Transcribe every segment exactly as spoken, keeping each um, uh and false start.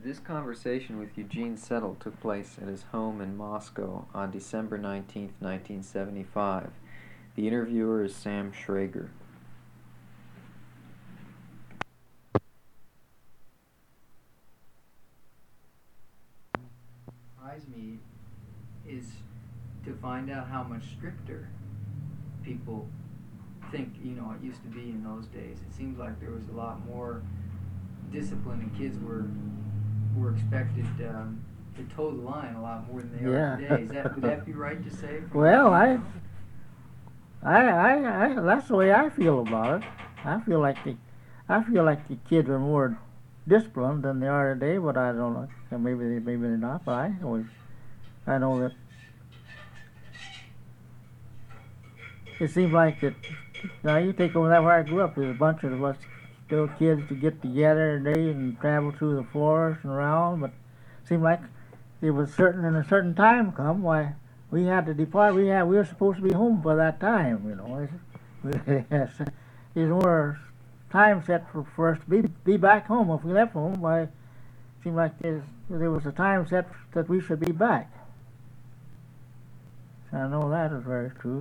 This conversation with Eugene Settle took place at his home in Moscow on December nineteenth, nineteen seventy-five. The interviewer is Sam Schrager. Surprised me is to find out how much stricter people think, you know, it used to be in those days. It seems like there was a lot more discipline, and kids were were expected um, to toe the line a lot more than they Yeah. are today. Is that, would that be right to say? Well, I, I, I, I, that's the way I feel about it. I feel like the, I feel like the kids are more disciplined than they are today. But I don't know. Maybe they, maybe they're not. But I always, I know that it seems like that. Now you take over that where I grew up. There's a bunch of us little kids to get together today and travel through the forest and around. But it seemed like it was certain, and a certain time come, why we had to depart. We had we were supposed to be home by that time. You know, there's more time set for, for us to be be back home. If we left home, why it seemed like there's, there was a time set that we should be back. I know that is very true.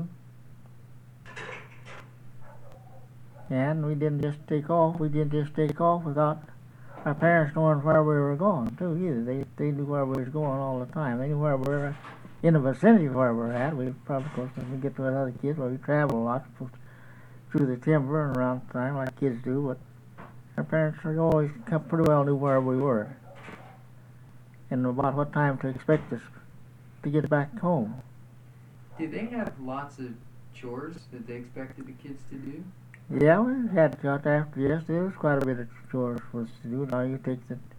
And we didn't just take off. We didn't just take off without our parents knowing where we were going, too, either. They they knew where we was going all the time. They knew where we were in the vicinity of where we were at. We probably, of course, when we get to other kids, well, we travel a lot through the timber and around the time like kids do, but our parents always pretty well knew where we were and about what time to expect us to get back home. Did they have lots of chores that they expected the kids to do? Yeah, we had got after, yes, there was quite a bit of chores for us to do. Now you take the,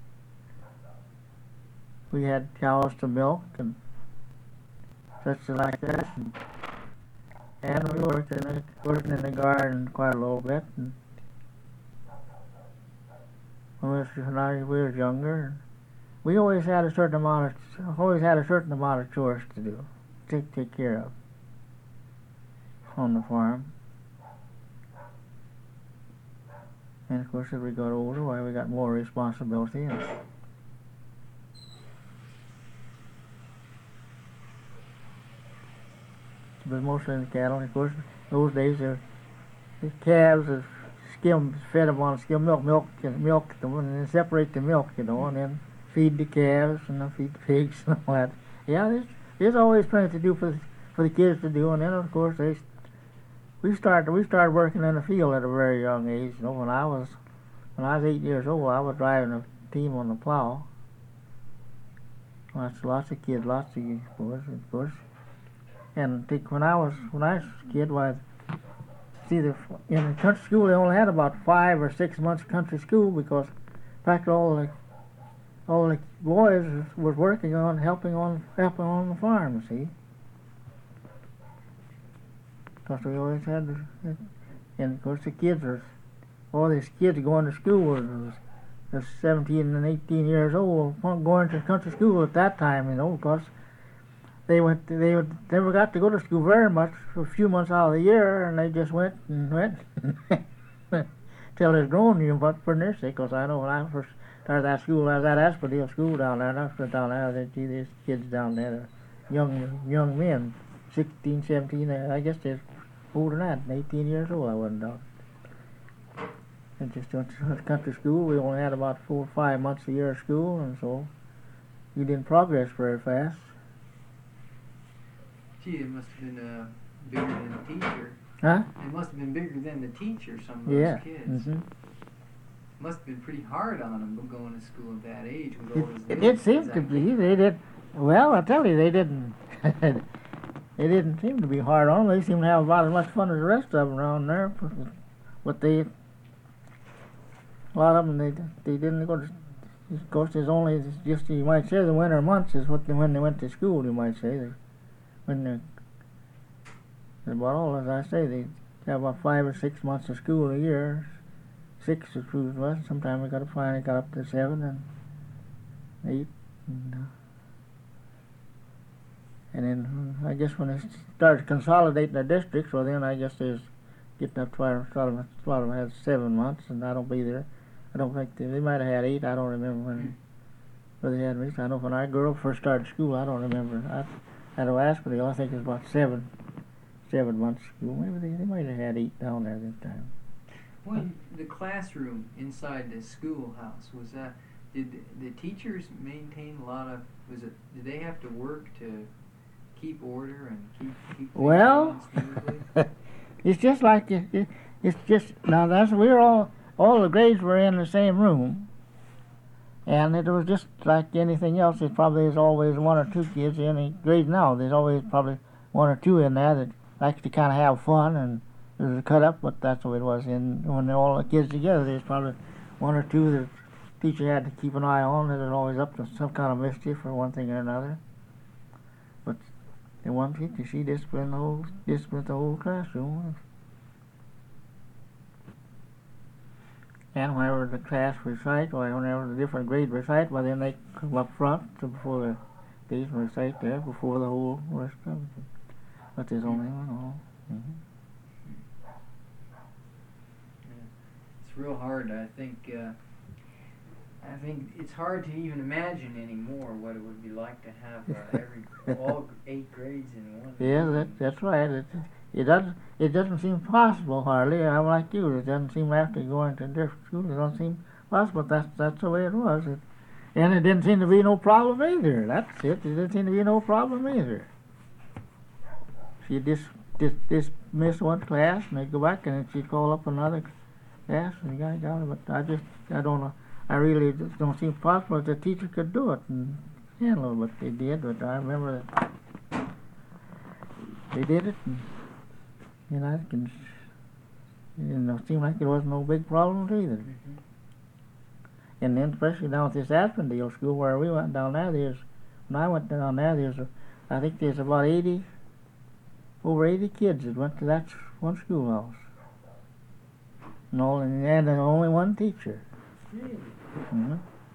we had cows to milk and such like that, and, and we worked in the, working in the garden quite a little bit. And when we was, when I, we were younger, we always had a certain amount of, always had a certain amount of chores to do, take take care of on the farm. And of course, as we got older, why we got more responsibility. And but mostly in the cattle. Of course, those days, the calves are skim, fed them on skim milk, milk, and milk them, and then separate the milk, you know, and then feed the calves and then feed the pigs and all that. Yeah, there's, there's always plenty to do for the, for the kids to do, and then of course they. We started we started working in the field at a very young age. You know, when I was when I was eight years old, I was driving a team on the plow. Lots lots of kids, lots of boys, of course. And I think when I was when I was a kid, why, see, the in the country school they only had about five or six months country school because, in fact, all the all the boys was working on helping on helping on the farm. See. Because we always had, the, and of course the kids are, all these kids going to school was, was seventeen and eighteen years old, going to country school at that time, you know, because they went, they would, never got to go to school very much for a few months out of the year, and they just went and went till they're grown, you know, but for nursery, because I know when I first started that school, I was at Asphodel School down there, and I was down there, they see these kids down there, young young men, sixteen, seventeen, I guess they're older than that, eighteen years old I wasn't down. And just went to country school. We only had about four or five months a year of school, and so you didn't progress very fast. Gee, it must have been uh, bigger than the teacher. Huh? It must have been bigger than the teacher, some of those Yeah. kids. Mm-hmm. Must have been pretty hard on them going to school at that age. With It, all those it, kids. it seemed to be. They did, well, I tell you, they didn't. It didn't seem to be hard on them. They seemed to have about as much fun as the rest of them around there. But they, a lot of them, they they didn't go to. Of course, there's only just, you might say, the winter months is what they, when they went to school. You might say they, when they, about all as I say, they have about five or six months of school a year. Six or two was. Sometimes we got to finally got up to seven and eight. And, uh, And then I guess when they started consolidating their districts, well then I guess there's getting up to a lot of them, a lot of them had seven months, and I don't be there. I don't think they, they might have had eight. I don't remember when where they had me. I know when our girl first started school, I don't remember. I had to ask, but I think it was about seven, seven months school. Maybe they, they might have had eight down there this time. Well, the classroom inside the schoolhouse, was that, did the, the teachers maintain a lot of, was it, did they have to work to keep order and keep, keep things Well, going smoothly? it's just like, it, it, it's just, now that's, we were all, all the grades were in the same room, and it was just like anything else. It probably is always one or two kids in any grade now. There's always probably one or two in there that like to kind of have fun, and there's a cut up, but that's the way it was. And when they're all the kids together, there's probably one or two that the teacher had to keep an eye on that are always up to some kind of mischief or one thing or another. But the one teacher, she disciplined the whole, disciplined the whole classroom. And whenever the class recite, or whenever the different grades recite, well, then they come up front so before the these recite there before the whole rest of it. But there's only one all. Mm-hmm. It's real hard. I think. Uh, I think it's hard to even imagine anymore what it would be like to have uh, every all eight grades in one. Yeah, that, that's right. It, it doesn't. It doesn't seem possible hardly. I'm like you. It doesn't seem after going to different schools. It doesn't seem possible. That's that's the way it was. It, and it didn't seem to be no problem either. That's it. It didn't seem to be no problem either. She'd just just dismiss one class and they'd go back and then she'd call up another class and you got got it. But I just I don't know. I really just don't seem possible that the teacher could do it and handle what they did. But I remember that they did it. And, you know, it can, you know, it seemed like there wasn't no big problems either. Mm-hmm. And then especially down at this Aspendale school where we went down there, there's, when I went down there, there's, a, I think there's about eighty, over eighty kids that went to that one schoolhouse. And, all, and then only one teacher. Really? Mm-hmm.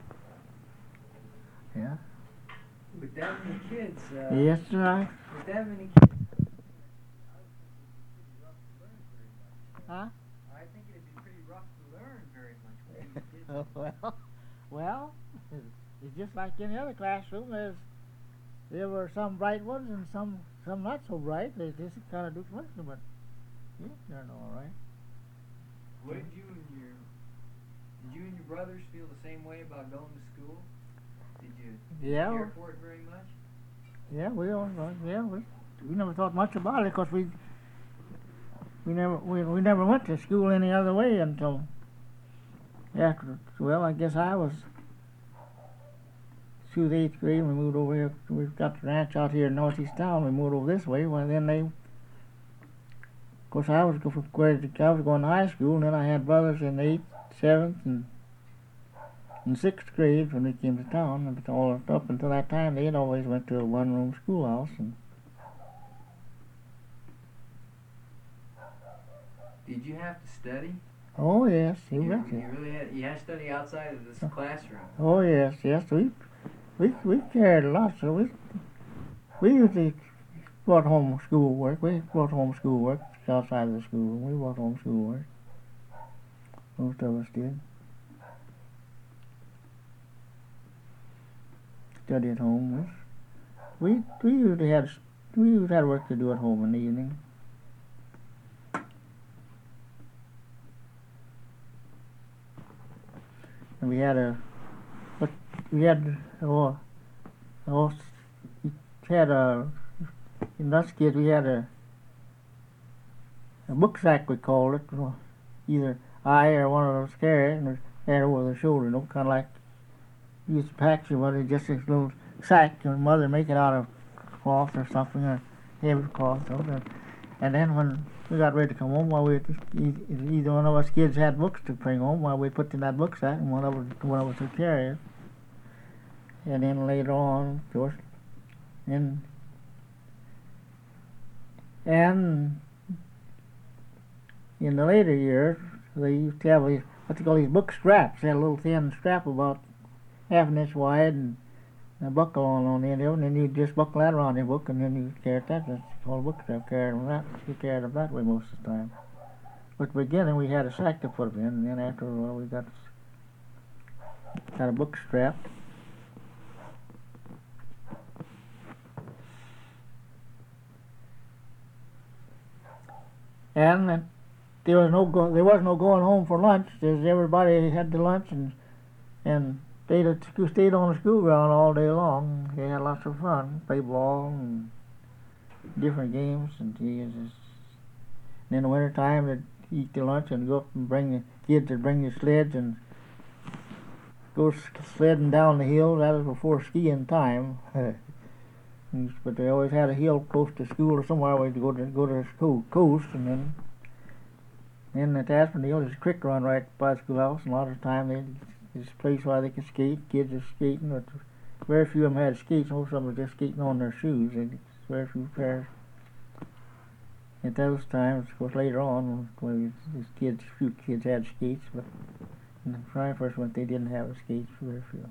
Yeah. With that many kids. Uh, Yes, right. With that many kids. Huh? I think it'd be pretty rough to learn very much with these kids. well, well, it's just like any other classroom. There's, there were some bright ones and some some not so bright. They just kind of do something, but yeah, they're all right. What did you and your did you and your brothers feel the same way about going to school? Did you, did Yeah. you care for it very much? Yeah, we all right. Yeah, we we never thought much about it because we we never we we never went to school any other way until after. Well, I guess I was through the eighth grade. We moved over here. We've got the ranch out here in northeast town. We moved over this way. Well, then they. Of course, I was going I was going to high school, and then I had brothers in the eighth, seventh, and in sixth grade when we came to town. And all up until that time, they had always went to a one-room schoolhouse. And Did you have to study? oh yes, you you, betcha. you really had you had to study outside of this classroom. Oh yes, yes. We we we carried a lot, so we we usually brought home schoolwork. We brought home schoolwork outside of the school. We brought home schoolwork. Most of us did. Study at home. We we usually had we usually had work to do at home in the evening. And we had a, but we had, oh, oh, we had a, in us kids we had a, a book sack we called it. Either I or one of us carried it and had it over the shoulder, you know, kind of like you used to pack your mother just this little sack. Your mother make it out of cloth or something, or heavy cloth, something. And then when we got ready to come home, while we either one of us kids had books to bring home, while we put in that book sack, and one of us one of us would carry it. And then later on, of course, and and in the later years, they used to have these what they call these book straps. They had a little thin strap about half an inch wide and a buckle on on the end of it, and then you just buckle that around your book, and then you carry it that. That's called a book strap. Carry them that. You carried them that way most of the time. But at the beginning, we had a sack to put them in, and then after a while, we got got a book strap. and uh, there was no go, there was no going home for lunch. There's everybody had the lunch and and stayed at school, stayed on the school ground all day long. They had lots of fun, play ball and different games, and geez, just, and in the winter time they'd eat the lunch and go up and bring the kids would bring the sleds and go sledding down the hill. That was before skiing time. But they always had a hill close to school or somewhere where to go to go to the school coast, and then then at Aspendale there's a creek run right by the schoolhouse, and a lot of the time they there's a place where they could skate. Kids are skating, but very few of them had skates. Most of them were just skating on their shoes. And very few pairs. At those times, of course, later on, when these kids, few kids had skates, but when I first went, they didn't have skates. Very few.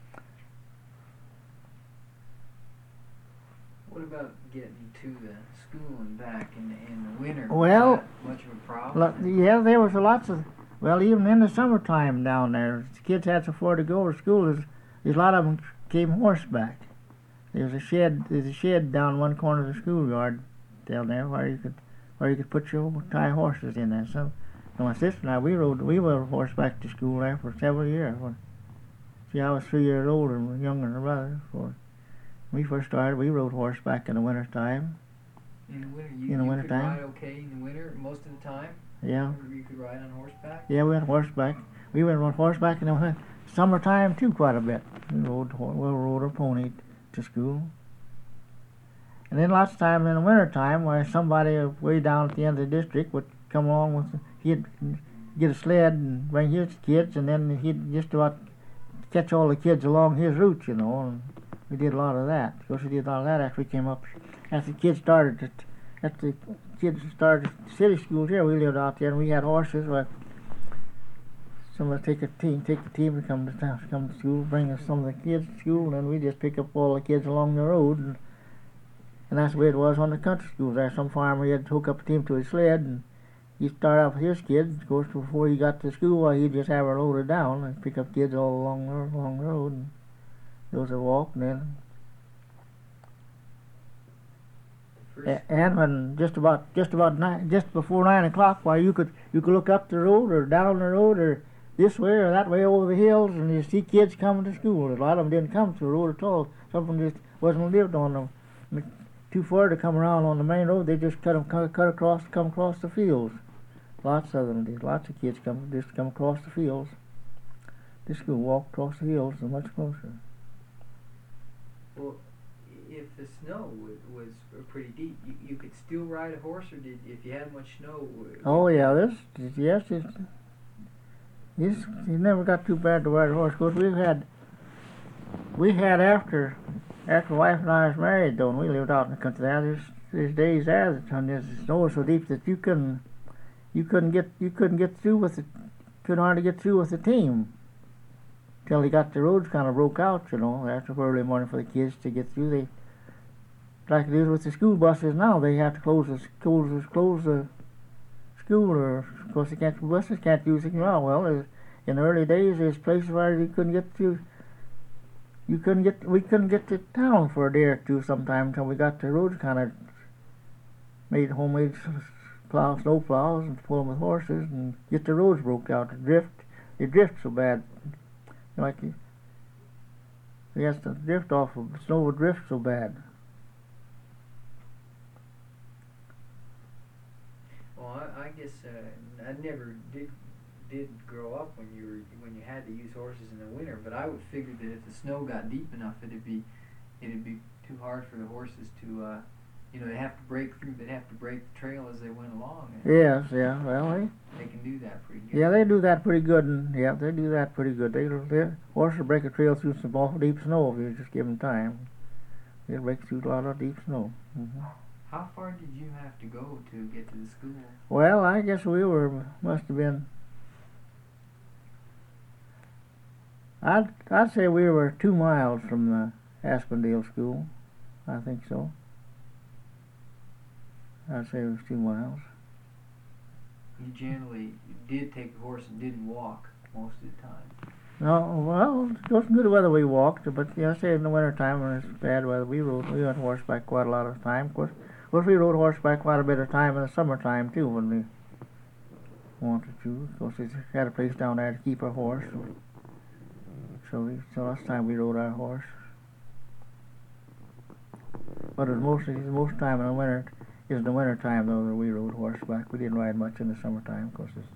What about getting to the school and back in the, in the winter? Well, was that much of a problem? Yeah, there was lots of. Well, even in the summertime down there, the kids had so far to go to school. There's, there's a lot of them came horseback. There's a shed. There's a shed down one corner of the schoolyard down there where you could, where you could put your tie horses in there. So, so my sister and I, we rode, we rode horseback to school there for several years. When, see, I was three years older and younger than her brother. So when we first started, we rode horseback in the winter time. In the winter, you, in the you winter could time. ride okay in the winter most of the time. Yeah. You could ride on horseback. Yeah, we went horseback. We went on horseback in the summertime too, quite a bit. We rode, we rode a pony to school. And then lots of time in the winter time where somebody way down at the end of the district would come along with, he'd get a sled and bring his kids, and then he'd just about catch all the kids along his route, you know, and we did a lot of that. Of course, we did a lot of that after we came up, after the kids started, to, after the kids started city schools here, we lived out there and we had horses. Where somebody take a team, take the team to come to town, come to school, bring us some of the kids to school, and then we just pick up all the kids along the road, and, and that's the way it was on the country schools. There, some farmer he had to hook up a team to his sled, and he'd start out with his kids. Of course, before he got to school, well, he'd just have her loaded down and pick up kids all along the along the road, and those would walk, and then. A- and when just about just about nine, just before nine o'clock, while you could you could look up the road or down the road or this way or that way over the hills, and you see kids coming to school. A lot of them didn't come to the road at all. Some of them just wasn't lived on them. Too far to come around on the main road, they just cut them cut, cut across, come across the fields. Lots of them did. Lots of kids come just come across the fields. To school, walk across the fields, and much closer. Well, if the snow was, was pretty deep, you, you could still ride a horse, or did if you had much snow? Oh yeah, this yes, it's, it's you never got too bad to ride a horse. Cause we had we had after after my wife and I was married, though, and we lived out in the country. There, there's there's days there that the snow was so deep that you couldn't you couldn't get you couldn't get through with it, couldn't hardly get through with the team. Till they got the roads kind of broke out, you know, after early morning for the kids to get through. They, like it is with the school buses now, they have to close the schools, close the school, or of course they can't, buses can't use it. Well, well, in the early days, there's places where you couldn't get to, you couldn't get, we couldn't get to town for a day or two sometimes until we got the roads kind of made homemade plow, snow plows and pull them with horses and get the roads broke out. The drift, they drift so bad. Like you have to drift off of the snow would drift so bad. Well, I, I guess uh, I never did did grow up when you were when you had to use horses in the winter. But I would figure that if the snow got deep enough, it'd be it'd be too hard for the horses to uh, you know they have to break through. They'd have to break the trail as they went along. Yes, yeah. Well, they they can do that pretty good. Yeah, they do that pretty good, and yeah, they do that pretty good. They they horses break a trail through some awful deep snow if you just give them time. They'll break through a lot of deep snow. Mm-hmm. How far did you have to go to get to the school? Well, I guess we were must have been. I'd I'd say we were two miles from the Aspendale school. I think so. I'd say it was two miles. You generally did take a horse and didn't walk most of the time. No, well, it wasn't good weather we walked, but yeah, I say in the winter time when it's bad weather, we rode, we went horseback quite a lot of the time. Of course, Of course, we rode horseback quite a bit of time in the summertime too when we wanted to. Of course, we had a place down there to keep our horse. So, so, we, so last time we rode our horse. But it was mostly most time in the winter. Is in the winter time though that we rode horseback. We didn't ride much in the summertime, because it's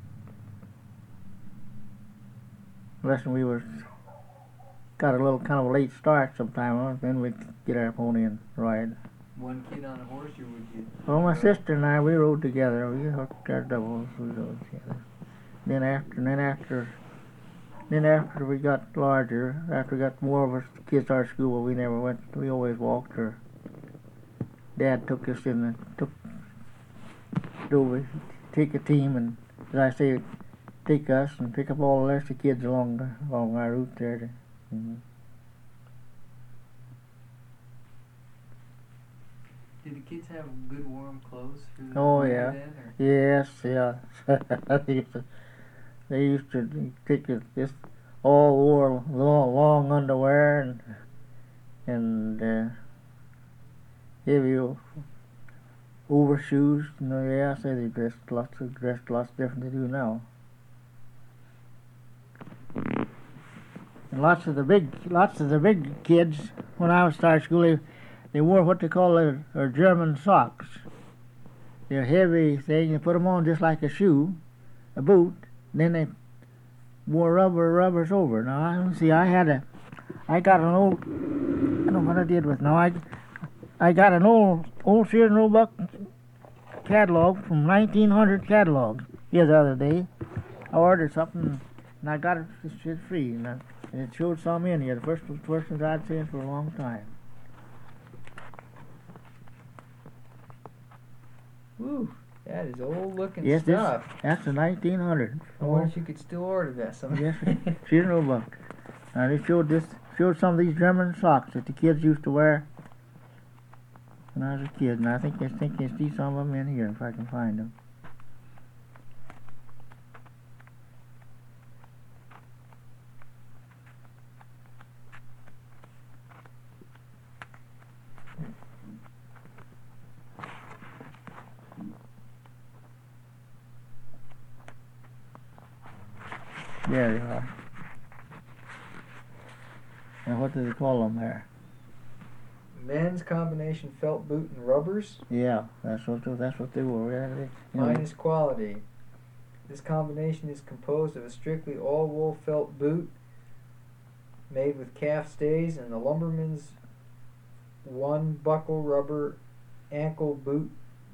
unless we was got a little kind of a late start sometime, then we'd get our pony and ride. One kid on a horse, or would you? Well, my sister and I, we rode together. We hooked our doubles. We rode together. Then after, and then after, then after we got larger, after we got more of us kids to our school, we never went. We always walked. Or Dad took us in the took. Over, take a team, and as I say, take us and pick up all the rest of the kids along the, along our route there. To, mm-hmm. Did the kids have good warm clothes for the Oh winter yeah, then, or? yes, yeah. they used to, they used to take it, just all wore long, long underwear and and uh, heavy overshoes. You know, yeah, I say they dressed lots of dressed lots different than they do now. And lots of the big, lots of the big kids when I was starting school, they, they wore what they call their, their German socks. They're heavy thing. You put them on just like a shoe, a boot. Then they wore rubber rubbers over. Now I see. I had a, I got an old. I don't know what I did with. Now I, I got an old old Sears and Roebuck catalog from nineteen hundred catalog here the other day. I ordered something and I got it it's free, and, I, and it showed some in here. The first first ones I'd seen for a long time. Woo, that is old looking Yes, this, stuff. that's the nineteen hundred. I wonder if you could still order that someday. Yes, Sears and Roebuck. And it showed this showed some of these German socks that the kids used to wear when I was a kid, and I think I think I see some of them in here if I can find them. There they are. And what do they call them there? Men's combination felt boot and rubbers. Yeah, that's what that's what they were. Yeah, they, you know, Minus quality. This combination is composed of a strictly all-wool felt boot made with calf stays and the lumberman's one buckle rubber ankle boot.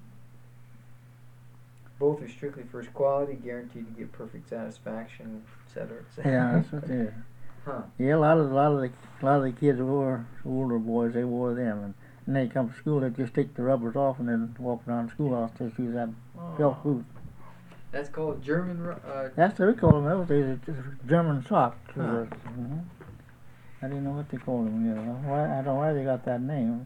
Both are strictly first quality, guaranteed to give perfect satisfaction, et cetera, et cetera. yeah, that's what they are. Huh. Yeah, a lot of a lot of the a lot of the kids wore older boys. They wore them, and, and they come to school. They just take the rubbers off and then walk around the schoolhouse to use that Oh. felt boot. That's called German. ru- Uh, That's what we call them. That was a German sock. Huh. Mm-hmm. I didn't know what they called them. You know, why I don't know why they got that name.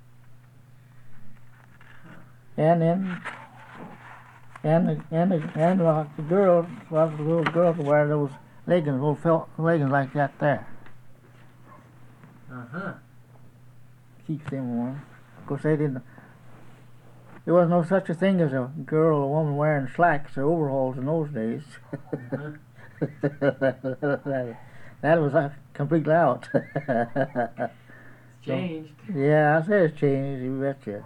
And then, and the and the and the, the girls, well, the little girls wear those leggings, little felt leggings like that there. uh huh. Keeps them warm. Of course, they didn't. There was no such a thing as a girl or a woman wearing slacks or overalls in those days. Uh-huh. that, that was uh, completely out. It's changed. Yeah, I say it's changed. You betcha.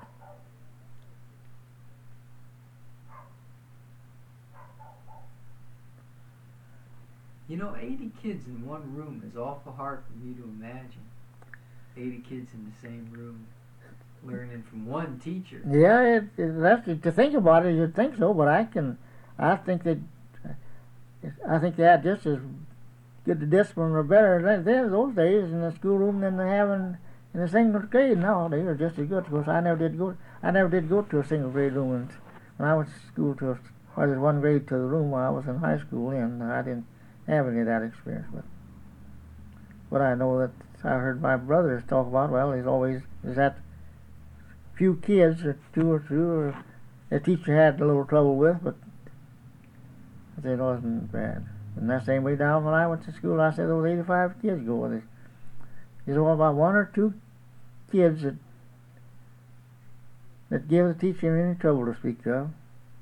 You know, eighty kids in one room is awful hard for me to imagine. eighty kids in the same room, learning from one teacher. Yeah, it, it, that's to think about it. You'd think so, but I can. I think that. I think they had just as good the discipline or better than then those days in the schoolroom than they have in, in the single grade now. They are just as good. Of course, I never did go. I never did go to a single grade room when, when I went to school. To a, I was one grade to the room while I was in high school, and I didn't have any of that experience. But but I know that I heard my brothers talk about. Well, he's always is that few kids, or two or two, or the teacher had a little trouble with, but it wasn't bad. And that same way down when I went to school, I said those eighty-five kids go with it. There's only about one or two kids that that give the teacher any trouble to speak of.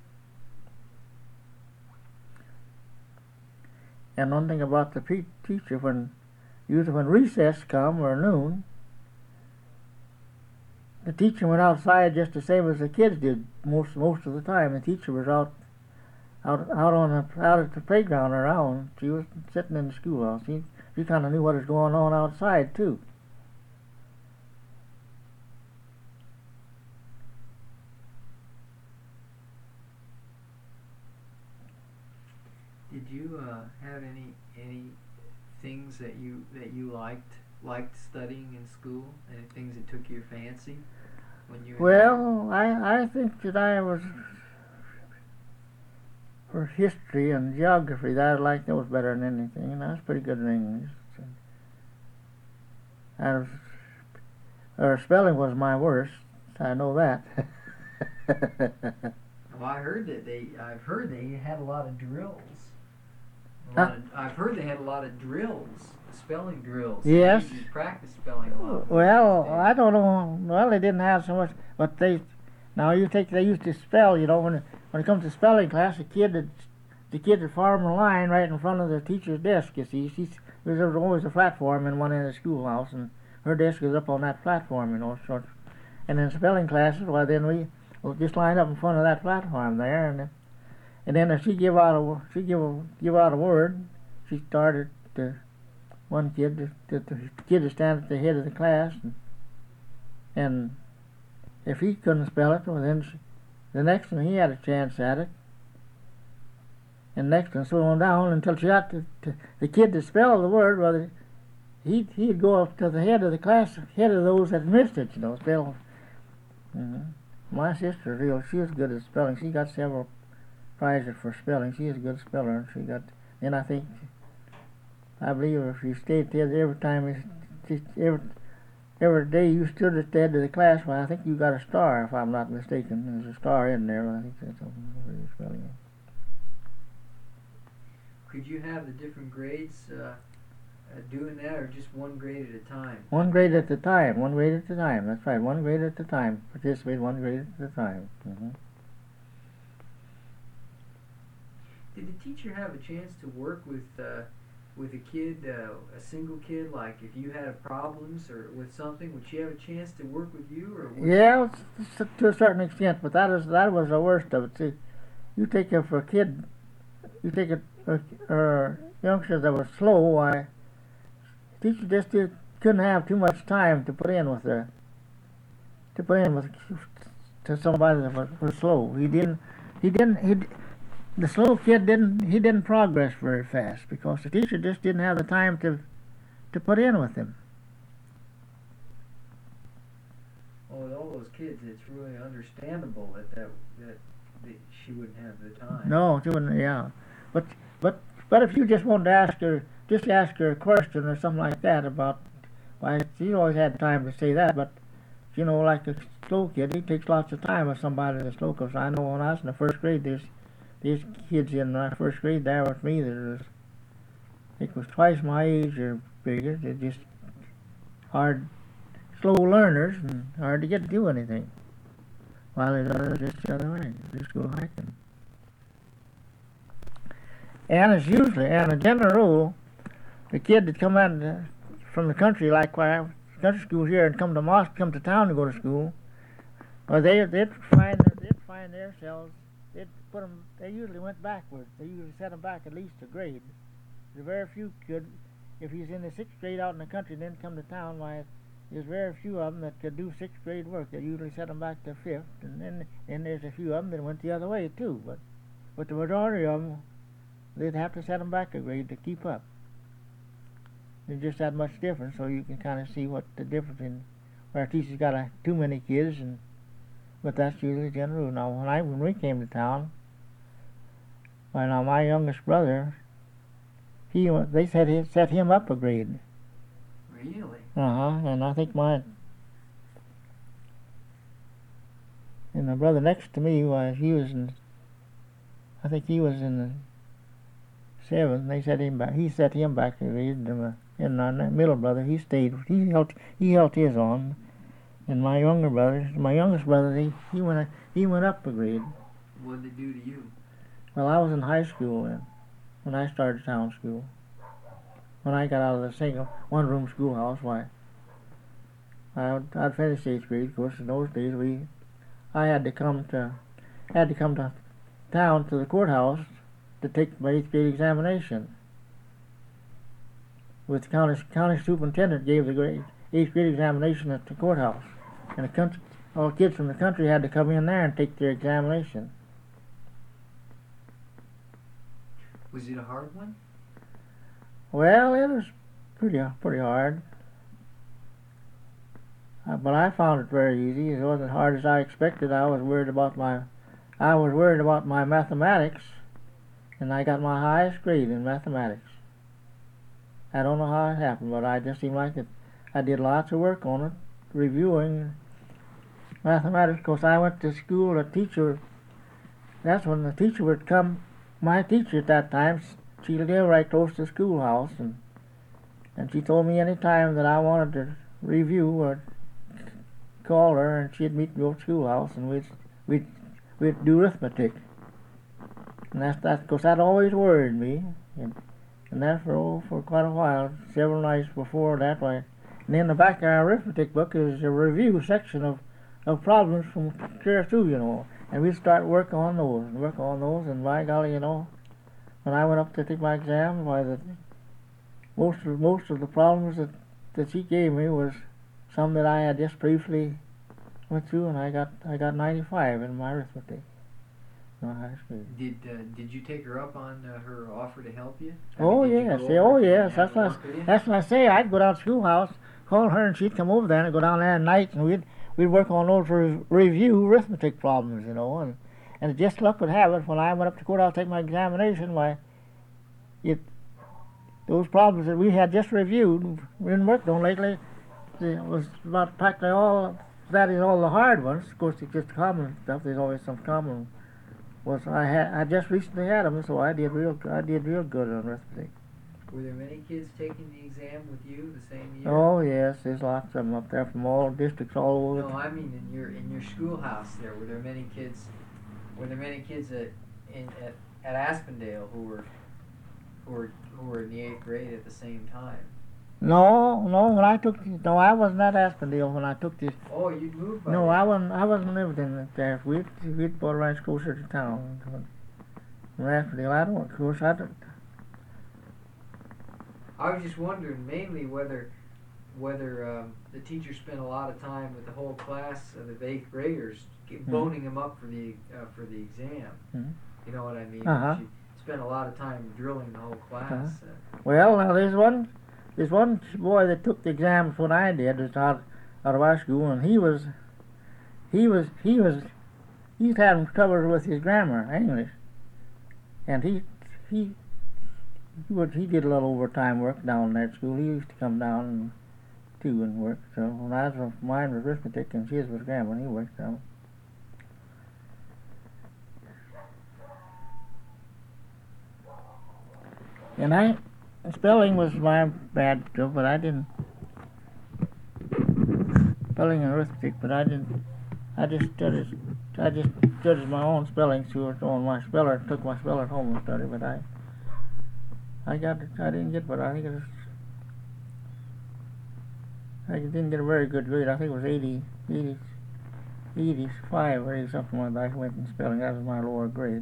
And one thing about the pe- teacher, when usually when recess come or noon, the teacher went outside just the same as the kids did most most of the time. The teacher was out out out on the out at the playground around. She was sitting in the schoolhouse. She she kind of knew what was going on outside too. Did you uh, have any any things that you that you liked liked studying in school? Any things that took your fancy when you? Well, I I think that I was for history and geography that I liked those better than anything, and I was pretty good in English. I was, or spelling was my worst. I know that. Well, I heard that they. I've heard they had a lot of drills. A Huh? lot of, I've heard they had a lot of drills, spelling drills. Yes. You practice spelling a lot. Well, I don't know. Well, they didn't have so much, but they. Now you take. They used to spell. You know, when when it comes to spelling class, the kid would, the kid would form a line right in front of the teacher's desk. You see, she's, there was always a platform in one end of the schoolhouse, and her desk was up on that platform. You know, so. And in spelling classes, well, then we well, just lined up in front of that platform there, and. Then, And then if she give out a she give a, give out a word, she started to one kid to, to, the kid to stand at the head of the class, and, and if he couldn't spell it, well then she, the next one he had a chance at it, and next one so on down until she got to, to the kid to spell the word. Well, he he'd go up to the head of the class, head of those that missed it, you know, spell. Mm-hmm. My sister, real, she was good at spelling. She got several prizes for spelling. She is a good speller. She got, and I think, I believe if you stayed there every time, she, every, every day you stood at the head of the class, well, I think you got a star, if I'm not mistaken. There's a star in there. I think that's really spelling. Could you have the different grades uh, uh, doing that, or just one grade at a time? One grade at a time. One grade at a time. That's right. One grade at a time. Participate one grade at a time. Mm-hmm. Did the teacher have a chance to work with uh, with a kid, uh, a single kid? Like if you had problems or with something, would she have a chance to work with you? Or was yeah, to a certain extent, but that is that was the worst of it. See, you take it for a kid, you take a, a, a youngster that was slow. Why, teacher just did, couldn't have too much time to put in with the to put in with to somebody that was, was slow. He didn't. He didn't. He. The slow kid didn't he didn't progress very fast because the teacher just didn't have the time to to put in with him. Well, with all those kids, it's really understandable that that, that, that she wouldn't have the time. No, she wouldn't. Yeah, but but but if you just wanted to ask her, just ask her a question or something like that about why she always had time to say that. But you know, like the slow kid, he takes lots of time with somebody that's slow. Because I know when I was in the first grade, there's these kids in my first grade there with me that was, I think was twice my age or bigger. They're just hard, slow learners and hard to get to do anything. While there's others just the other way, just go hiking. And it's usually, and a general rule, the kid that come out uh, from the country, like where I was country school here, and come to mosque, come to town to go to school, well, they they'd find they'd find themselves. They'd put them, they usually went backwards. They usually set them back at least a grade. There's very few could, if he's in the sixth grade out in the country and then come to town, why, there's very few of them that could do sixth grade work. They usually set them back to fifth, and then and there's a few of them that went the other way too. But, but the majority of them, they'd have to set them back a grade to keep up. There's just that much difference, so you can kind of see what the difference in where a teacher's got a, too many kids and. But that's usually the general rule. Now, when I when we came to town, well, now my youngest brother, he they set his, set him up a grade. Really? Uh huh. And I think my and the brother next to me was he was in. I think he was in the seventh. They set him back. He set him back a grade. And, uh, and our middle brother, he stayed. He held he held his on. And my younger brother, my youngest brother, he, he went he went up a grade. What did they do to you? Well, I was in high school then, when I started town school. When I got out of the single one-room schoolhouse, why, I I'd finished eighth grade. Of course, in those days we, I had to come to, had to come to town to the courthouse to take my eighth grade examination. With the county county superintendent gave the grade, eighth grade examination at the courthouse, and the country, all kids from the country had to come in there and take their examination. Was it a hard one? Well, it was pretty pretty hard, uh, but I found it very easy. It wasn't as hard as I expected. I was worried about my, I was worried about my mathematics, and I got my highest grade in mathematics. I don't know how it happened, but I just seemed like it. I did lots of work on it, reviewing mathematics. Of course, I went to school. A teacher. That's when the teacher would come. My teacher at that time, she lived right close to the schoolhouse, and and she told me any time that I wanted to review or call her, and she'd meet me at the schoolhouse, and we'd we'd we'd do arithmetic. And that's that. Of course, that always worried me, and and that for oh, for quite a while, several nights before that. Why, and in the back of our arithmetic book is a review section of of problems from clear through, you know. And we'd start work on those, and work on those, and by golly, you know, when I went up to take my exam, why, the most of most of the problems that, that she gave me was some that I had just briefly went through, and I got I got ninety-five in my arithmetic. No, high school. Did uh, did you take her up on uh, her offer to help you? I Oh mean, did you yes, go yeah, over oh and yes. have That's her what work with I, you? that's what I say. I'd go down to the schoolhouse, call her, and she'd come over there and go down there at night, and we'd we'd work on those re- review arithmetic problems, you know, and. And just luck would have it, when I went up to courthouse to take my examination, why, it, those problems that we had just reviewed, we didn't work on lately, it was about practically all, that is all the hard ones. Of course, it's just common stuff, there's always some common, was I had, I just recently had them, so I did real, I did real good on arithmetic. Were there many kids taking the exam with you the same year? Oh yes, there's lots of them up there from all districts all over. No, I mean in your in your schoolhouse there. Were there many kids? Were there many kids at in at, at Aspendale who were who were who were in the eighth grade at the same time? No, no. When I took, no, I wasn't at Aspendale when I took this. Oh, you'd moved by. No, then. I wasn't. I wasn't living in there. We'd we'd bought a ranch closer to town. From Aspendale, I don't. Of course, I don't. I was just wondering mainly whether whether um, the teacher spent a lot of time with the whole class of the eighth graders, get, Mm-hmm. boning them up for the uh, for the exam. Mm-hmm. You know what I mean? Uh-huh. She spent a lot of time drilling the whole class. Uh-huh. Uh, Well, now there's one, there's one boy that took the exams when I did. Was out out of our school, and he was, he was, he was, he's having trouble with his grammar, English, and he he he would he did a little overtime work down in that school. He used to come down and too and work. So when I was mine was arithmetic and his was grammar, and he worked down. And I, spelling was my bad too, but I didn't, spelling and arithmetic, but I didn't, I just studied, I just studied my own spelling through it on my speller, took my speller home and studied, but I, I got it, I didn't get, but I think it was, I didn't get a very good grade. I think it was eighty, eighty, eighty-five or eighty something like that. I went in spelling, that was my lower grade.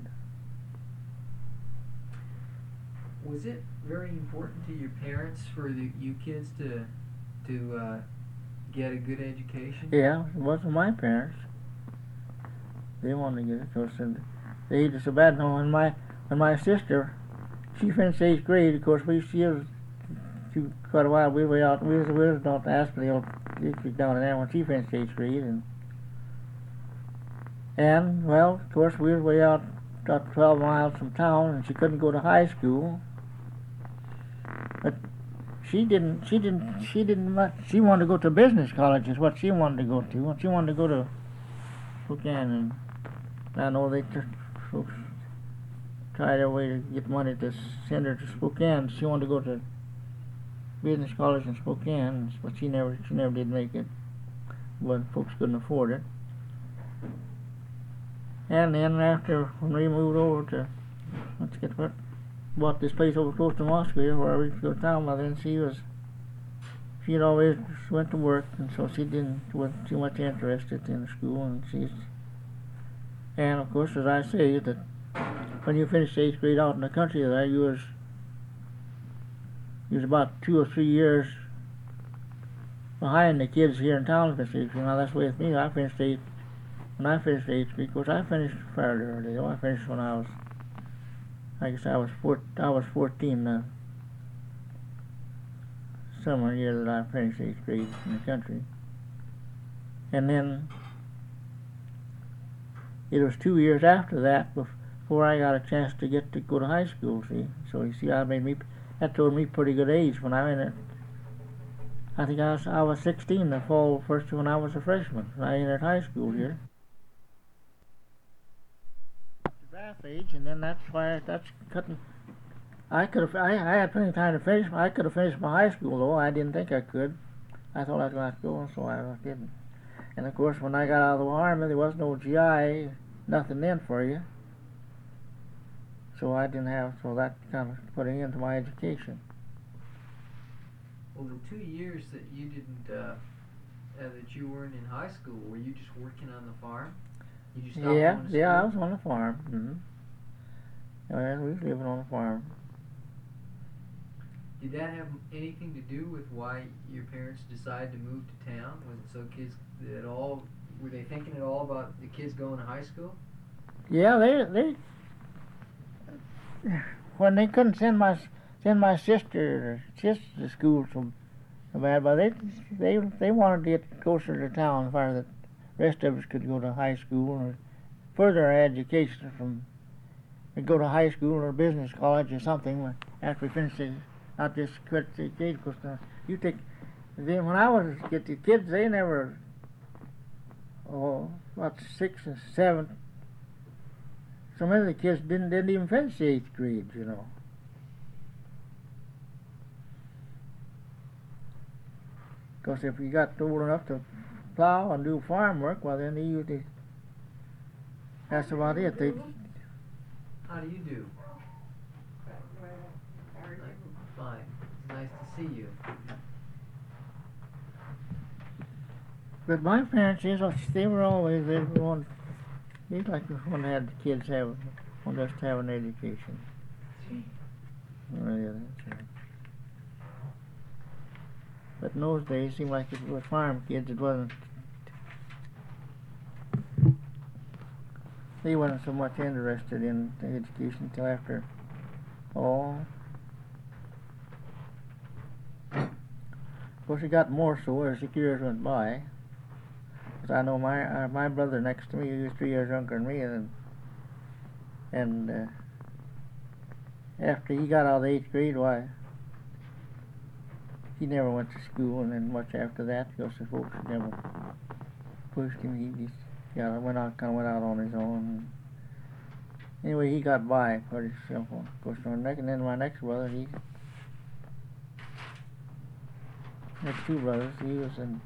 Was it very important to your parents for the, you kids to to uh, get a good education? Yeah, it wasn't my parents. They wanted to get it, of course, and they ate it so bad. Now, when my when my sister, she finished eighth grade, of course, we she was she, quite a while. We were out, we was, we was out to Aspendale district down there when she finished eighth grade, and and well, of course, we was way out about twelve miles from town, and she couldn't go to high school. But she didn't. She didn't. She didn't. much- She wanted to go to business college. Is what she wanted to go to. She wanted to go to Spokane, and I know they just folks tried their way to get money to send her to Spokane. She wanted to go to business college in Spokane, but she never. She never did make it. when folks couldn't afford it. And then after when we moved over to let's get what bought this place over close to Moscow where we go to town, well then she was she'd always went to work, and so she didn't wasn't too much interested in the school, and she's and of course as I say that when you finished eighth grade out in the country there you was you was about two or three years behind the kids here in town, because you know that's the way with me. I finished eighth when I finished eighth grade. Of course, I finished fairly early. Though I finished when I was, I guess I was four, I was fourteen the summer year that I finished eighth grade in the country, and then it was two years after that before I got a chance to get to go to high school. See, so you see, I made me that told me pretty good age when I entered. I think I was I was sixteen the fall first when I was a freshman. I entered high school here. Draft age, and then that's why that's cutting. I could have. I, I had plenty of time to finish. I could have finished my high school though. I didn't think I could. I thought I was going to go, so I didn't. And of course, when I got out of the army, there was no G I, nothing then for you. So I didn't have. So that kind of put an end to my education. Well, the two years that you didn't, uh, uh, that you weren't in high school, were you just working on the farm? You just stopped Yeah, going to yeah, I school? was on the farm. Mm-hmm. Yeah, we was living on the farm. Did that have anything to do with why your parents decided to move to town? Was it so kids at all? Were they thinking at all about the kids going to high school? Yeah, they they when they couldn't send my send my sister sister to school so, so bad, but they they they wanted to get closer to town where the rest of us could go to high school or further our education from we'd go to high school or business college or something after we finished it. Not just quit the grade, because uh, you take. Then when I was get the kids, they never. Oh, about six and seven. Some of the kids didn't didn't even finish the eighth grade, you know. Because if you got old enough to plow and do farm work, well then they usually. That's about it. They. How do you do? Fine. It's nice to see you. But my parents, you know, they were always they wanted, they like to want to have the kids have, want us to have an education. Oh, yeah, that's right. But in those days, it seemed like it was farm kids. It wasn't. They wasn't so much interested in the education until after, oh. Of course, it got more so as the years went by. Because I know my uh, my brother next to me, he was three years younger than me, and and uh, after he got out of the eighth grade, why he never went to school, and then much after that, because the folks never pushed him. He just yeah went out kind of went out on his own. Anyway, he got by pretty simple. Of course, my next, and then my next brother, he. Had two brothers. He was in.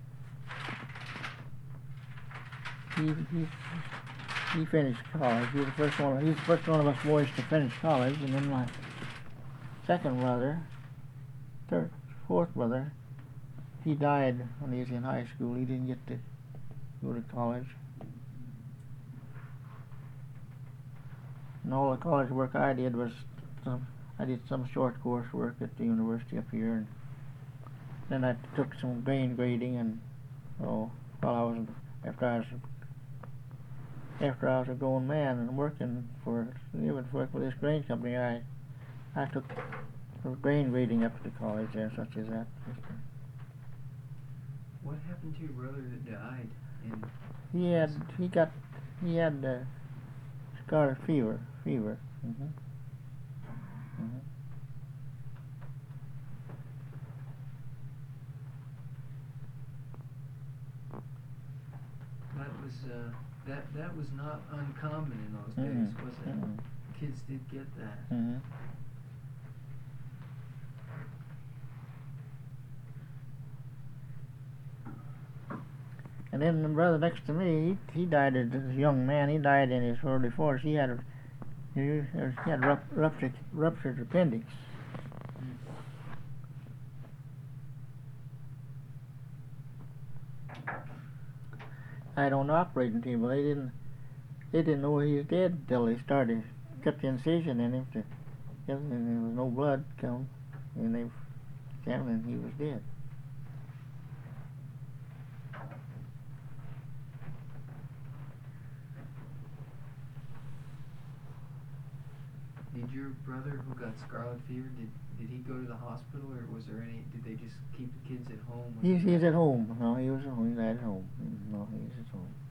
He he he finished college. He was the first one. He's the first one of us boys to finish college, and then my second brother, third, fourth brother, he died when he was in high school. He didn't get to go to college. And all the college work I did was some. I did some short course work at the university up here. And then I took some grain grading, and oh, while I was after I was after I was a grown man and working for even for this grain company, I I took grain grading up to college and such as that. What happened to your brother that died? In He had he got he had uh, scarlet fever fever. Mm-hmm. Mm-hmm. That was uh, that that was not uncommon in those Mm-hmm. days, was it? Mm-hmm. Kids did get that. Mm-hmm. And then the brother next to me, he, he died as a young man. He died in his early forties. He had a, he had rupt, ruptured, ruptured appendix. I had on the operating table. They didn't, they didn't know he was dead until they started cut the incision in him to, and there was no blood come, and they examined and he was dead. Did your brother who got scarlet fever, did did he go to the hospital, or was there any, did they just keep the kids at home? He's, he's at home. No, he was at home. He died at home. No, he was at home.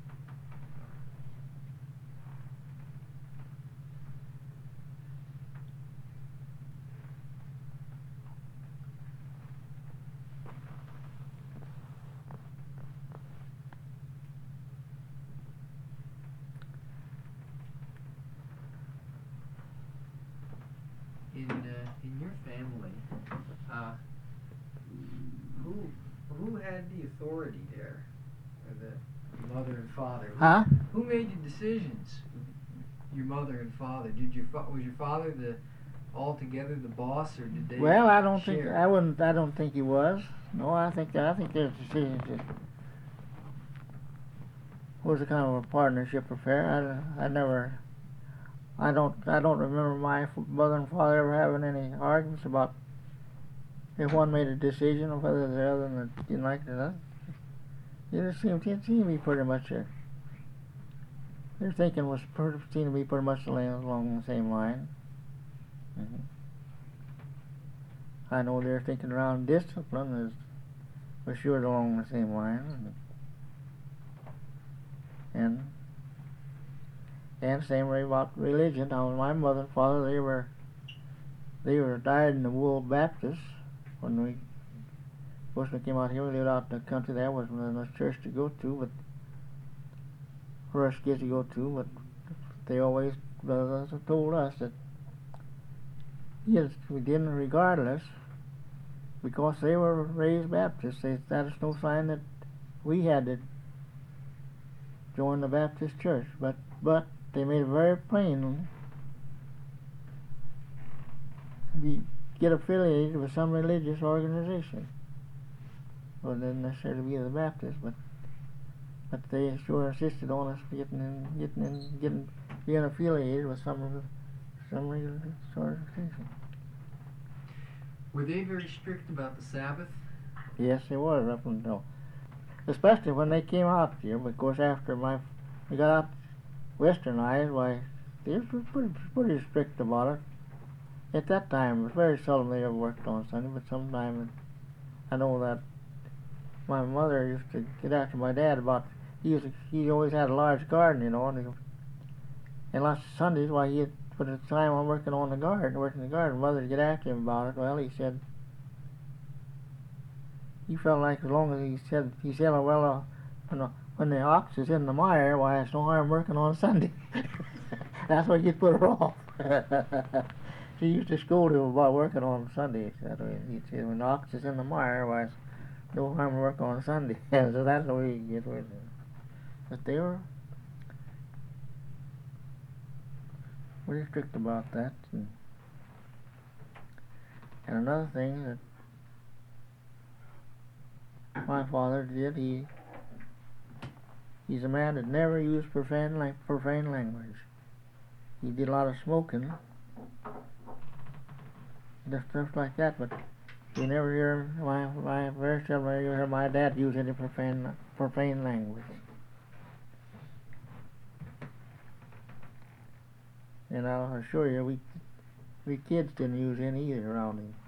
In uh, in your family, uh, who who had the authority there? Or the your mother and father? Who, Huh? who made the decisions? Your mother and father. Did your fa- was your father the altogether the boss, or did they? Well, I don't think share? I wouldn't. I don't think he was. No, I think I think there's decisions. That was a kind of a partnership affair. I, I never. I don't. I don't remember my f- mother and father ever having any arguments about if one made a decision or whether the other didn't like it or not. It just seemed, it seemed to be pretty much a, their thinking was pretty, seemed to be pretty much along the same line. Mm-hmm. I know their thinking around discipline is for sure along the same line, and and same way about religion. Now, my mother and father, they were they were died in the Wool Baptist when we first we came out here. We lived out in the country. There wasn't enough church to go to, but for us kids to go to. But they always uh, told us that yes, we didn't regardless, because they were raised Baptists. They, that is no sign that we had to join the Baptist church. But but they made it very plain. You get affiliated with some religious organization. Well, it doesn't necessarily be the Baptist, but but they sure insisted on us getting in, getting in, getting being affiliated with some some religious organization. Were they very strict about the Sabbath? Yes, they was up until, especially when they came out here. Because after my we got out westernized, why they were pretty pretty strict about it. At that time, it was very seldom they ever worked on Sunday, but sometime I know that my mother used to get after my dad about, he used to, he always had a large garden, you know, and, he, and lots of Sundays, why he'd put a time on working on the garden, working the garden. Mother would get after him about it. Well, he said, he felt like as long as he said, he said, oh, well, uh, when, the, when the ox is in the mire, why, it's no harm working on Sunday. That's why he'd put her off. She used to scold him about working on Sunday. That way, he'd say, when the ox is in the mire, why, it's no harm to work on Sunday. So that's the way you get with it. But they were pretty strict about that. And, and another thing that my father did, he he's a man that never used profane, like, profane language. He did a lot of smoking, stuff like that, but you never hear my, my very seldom you hear my dad use any profane profane language. And I'll assure you, we we kids didn't use any either around him.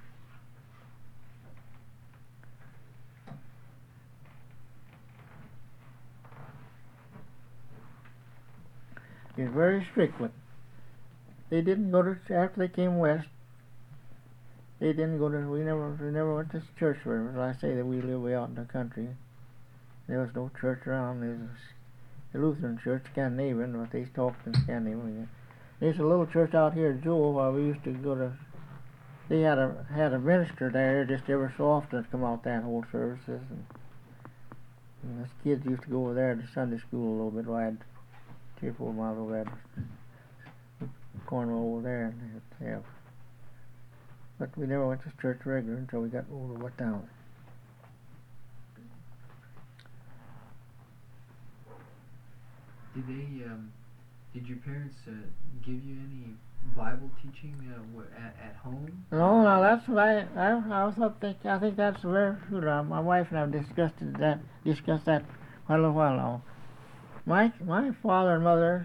He was very strict with. They didn't go to after they came west. They didn't go to. We never. We never went to church service. I say that we live way out in the country. There was no church around. There's a Lutheran church, Scandinavian, but they talked in Scandinavian. There's a little church out here at Jewel where we used to go to. They had a had a minister there just every so often to come out there and hold services. And And us kids used to go over there to Sunday school a little bit, ride three or four miles over there to Cornwall over there and have, have. But we never went to church regular until we got older, went down. Did they, um, did your parents uh, give you any Bible teaching uh, wh- at, at home? No, no, that's what I, I, I also think, I think that's very true. Uh, my wife and I have discussed that, discussed that quite a little while now. My, my father and mother,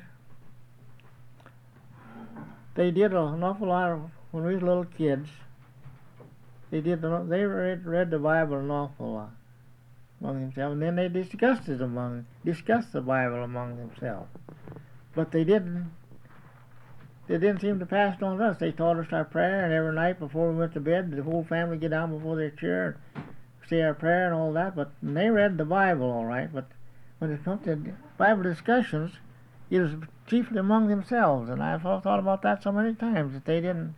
they did an awful lot of, when we were little kids, they did, they read, read the Bible an awful lot among themselves, and then they discussed it among, discussed the Bible among themselves. But they didn't, they didn't seem to pass it on to us. They taught us our prayer, and every night before we went to bed, the whole family get down before their chair and say our prayer and all that. But they read the Bible all right, but when it comes to Bible discussions, it was chiefly among themselves, and I've thought about that so many times that they didn't,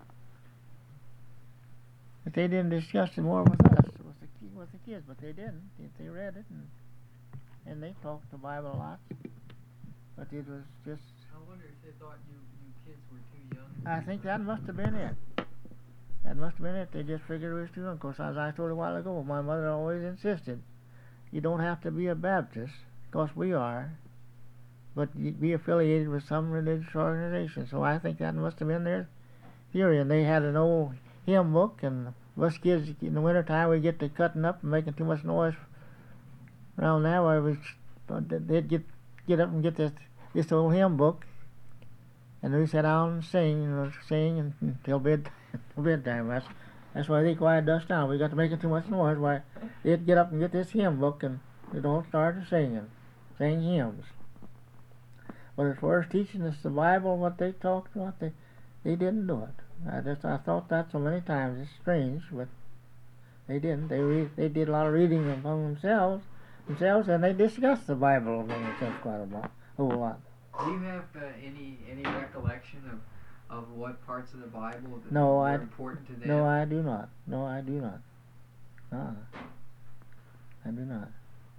that they didn't discuss it more with us, with the, with the kids, but they didn't. They read it, and, and they talked the Bible a lot, but it was just... I wonder if they thought you, you kids were too young. I think that must have been it. That must have been it. They just figured it was too young. Of course, as I told you a while ago, my mother always insisted, you don't have to be a Baptist, because we are, but you be affiliated with some religious organization. So I think that must have been their theory. And they had an old hymn book, and us kids in the wintertime we get to cutting up and making too much noise around there. Where we, they'd get get up and get this this old hymn book, and we sat down and sing, you know, sing until bed till bedtime. That's that's why they quieted us down. We got to making too much noise. Why they'd get up and get this hymn book, and we'd all start singing, sing hymns. But as far as teaching us the Bible, what they talked about, they they didn't do it. I just I thought that so many times. It's strange, but they didn't. They read, they did a lot of reading among themselves, themselves, and they discussed the Bible among themselves quite a lot, a whole lot. Do you have uh, any any recollection of of what parts of the Bible that no, were I, important to them? No, I do not. No, I do not. Ah, I do not.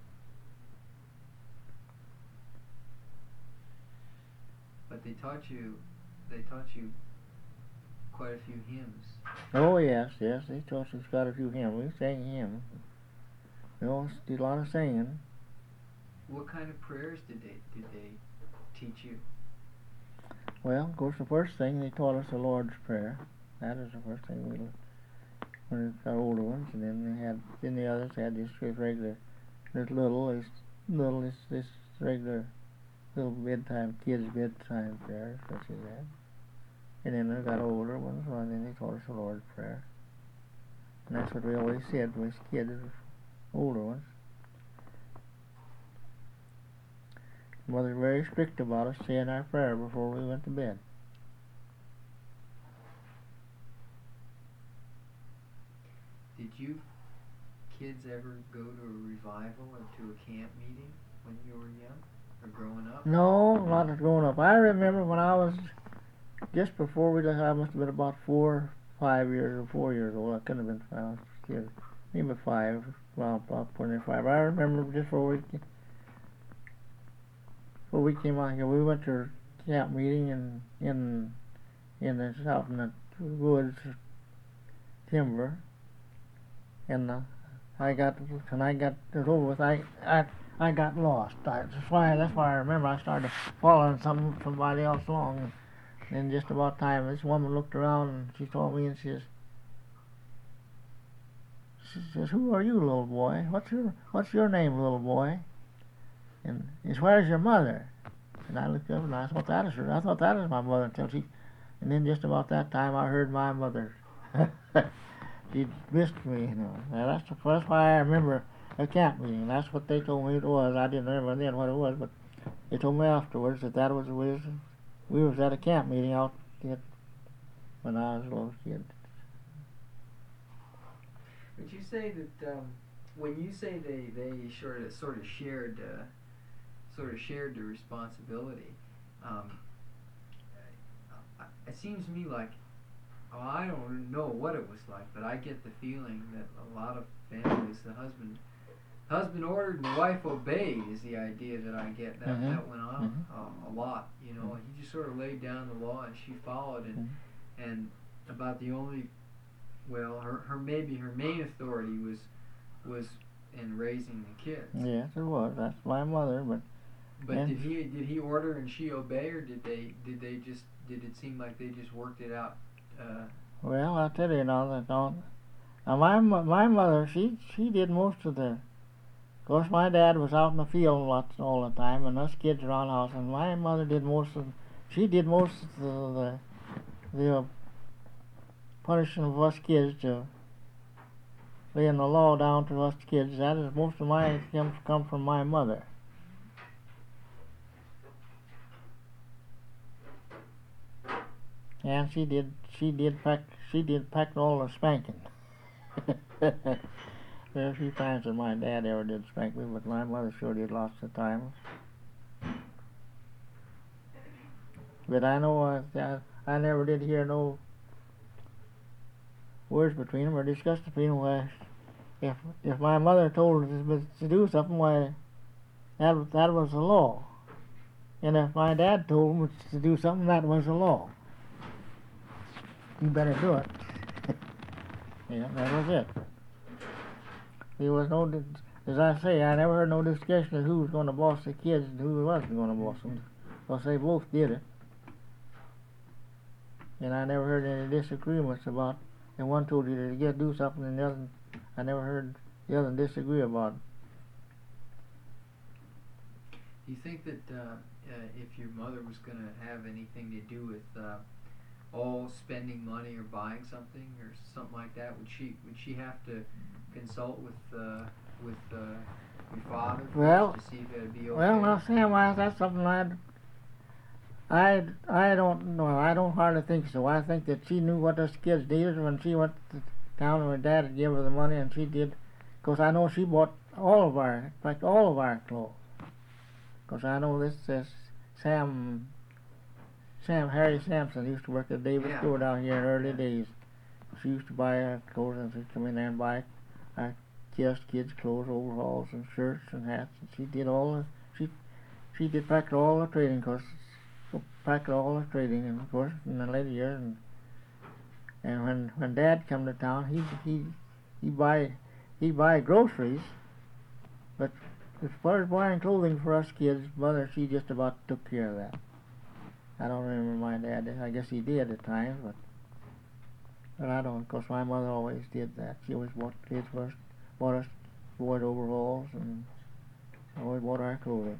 But they taught you, they taught you quite a few hymns. Oh yes, yes, they taught us quite a few hymns. We sang hymns. We all did a lot of singing. What kind of prayers did they did they teach you? Well, of course, the first thing they taught us the Lord's Prayer. That is the first thing we learned when we got older ones, and then they had, then the others had this regular, this little, this little, this this regular little bedtime, kids' bedtime prayer, such as that. And then they got older ones, well, then they taught us the Lord's Prayer. And that's what we always said when we was kids, older ones. Mother was very strict about us saying our prayer before we went to bed. Did you kids ever go to a revival or to a camp meeting when you were young or growing up? No, not as growing up. I remember when I was just before we left, I must have been about four, five years or four years old. I couldn't have been five, I was a kid. Maybe five, well, about four and five. I remember just before we before we came out here, we went to a camp meeting in in in the south in the woods, timber, and uh, I got when I got it over with, I I I got lost. I, that's why that's why I remember I started following some somebody else along. And then just about time, this woman looked around and she told me and she says, she says, "Who are you, little boy? What's your What's your name, little boy?" And he says, "Where's your mother?" And I looked up and I thought that is her. I thought that is my mother until she. And then just about that time, I heard my mother. She missed me, you know. And that's that's why I remember a camp meeting. That's what they told me it was. I didn't remember then what it was, but they told me afterwards that that was the way. We was at a camp meeting out at, when I was a little kid. Would you say that um, when you say they they sort of sort of shared uh, sort of shared the responsibility, um, it seems to me like, well, I don't know what it was like, but I get the feeling that a lot of families, the husband husband ordered and the wife obeyed is the idea that I get. That Mhm. that went on Mhm. uh, a lot, you know. And he just sort of laid down the law and she followed, and Mhm. and about the only, well, her her maybe her main authority was was in raising the kids. Yes, it was. That's my mother, but But and did he did he order and she obey, or did they did they just did it seem like they just worked it out? Uh, well, I'll tell you now that now, now my mo- my mother she she did most of the. Of course, my dad was out in the field lots all the time, and us kids around the house. And my mother did most of. She did most of the the, the uh, punishing of us kids to laying the law down to us kids. That is most of my come come from my mother. And she did she did pack she did pack all the spanking. There are a few times that my dad ever did spank me, but my mother sure did lots of times. But I know uh, I, I never did hear no words between them or discuss between them. Why, if if my mother told us to do something, why that that was the law, and if my dad told us to do something, that was the law. You better do it. Yeah, that was it. There was no, as I say, I never heard no discussion of who was going to boss the kids and who wasn't going to boss them. Because they both did it. And I never heard any disagreements about, and one told you to get do something and the other, I never heard the other disagree about it. do you think that uh, uh, if your mother was going to have anything to do with uh, all spending money or buying something or something like that, would she would she have to consult with uh, with uh, your father first Well, to see if it'd be okay? Well, now Sam, I, that's something I'd, I I don't know. I don't hardly think so. I think that she knew what us kids needed when she went to town and her dad had give her the money, and she did. Because I know she bought all of our, in fact, all of our clothes. Because I know this, this Sam, Sam Harry Sampson used to work at David Yeah. store down here in early Yeah. days. She used to buy our clothes, and she'd come in there and buy our just kids' clothes, overalls and shirts and hats. And she did all the, she, she did practically all the trading, because practically all the trading, and of course in the later years, and and when when Dad come to town, he he he buy he buy groceries, but as far as buying clothing for us kids, Mother she just about took care of that. I don't remember my dad. I guess he did at times, but but I don't. Of course, my mother always did that. She always bought kids first, bought us boys overalls, and always bought our clothing.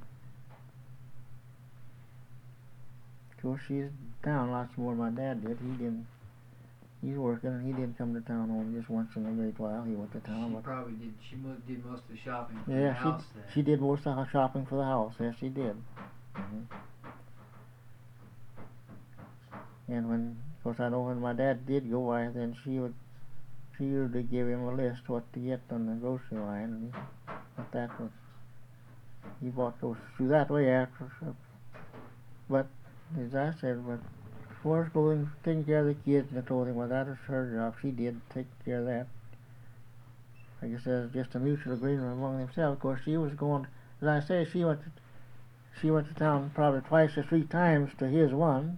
Of course, she's down lots more than my dad did. He didn't. He's working, and he didn't come to town only just once in a great while. He went to town. She But probably did. She mo- did most of the shopping for yeah, the house then. she she did most of the shopping for the house. Yes, she did. Mm-hmm. And when, of course, I know when my dad did go by, then she would, she usually give him a list what to get on the grocery line, and he, but that was, he bought those through that way after. So, but as I said, but as far as clothing, taking care of the kids and the clothing, well, that was her job. She did take care of that. I guess that was just a mutual agreement among themselves. Of course, she was going, as I say, she went, to, she went to town probably twice or three times to his one.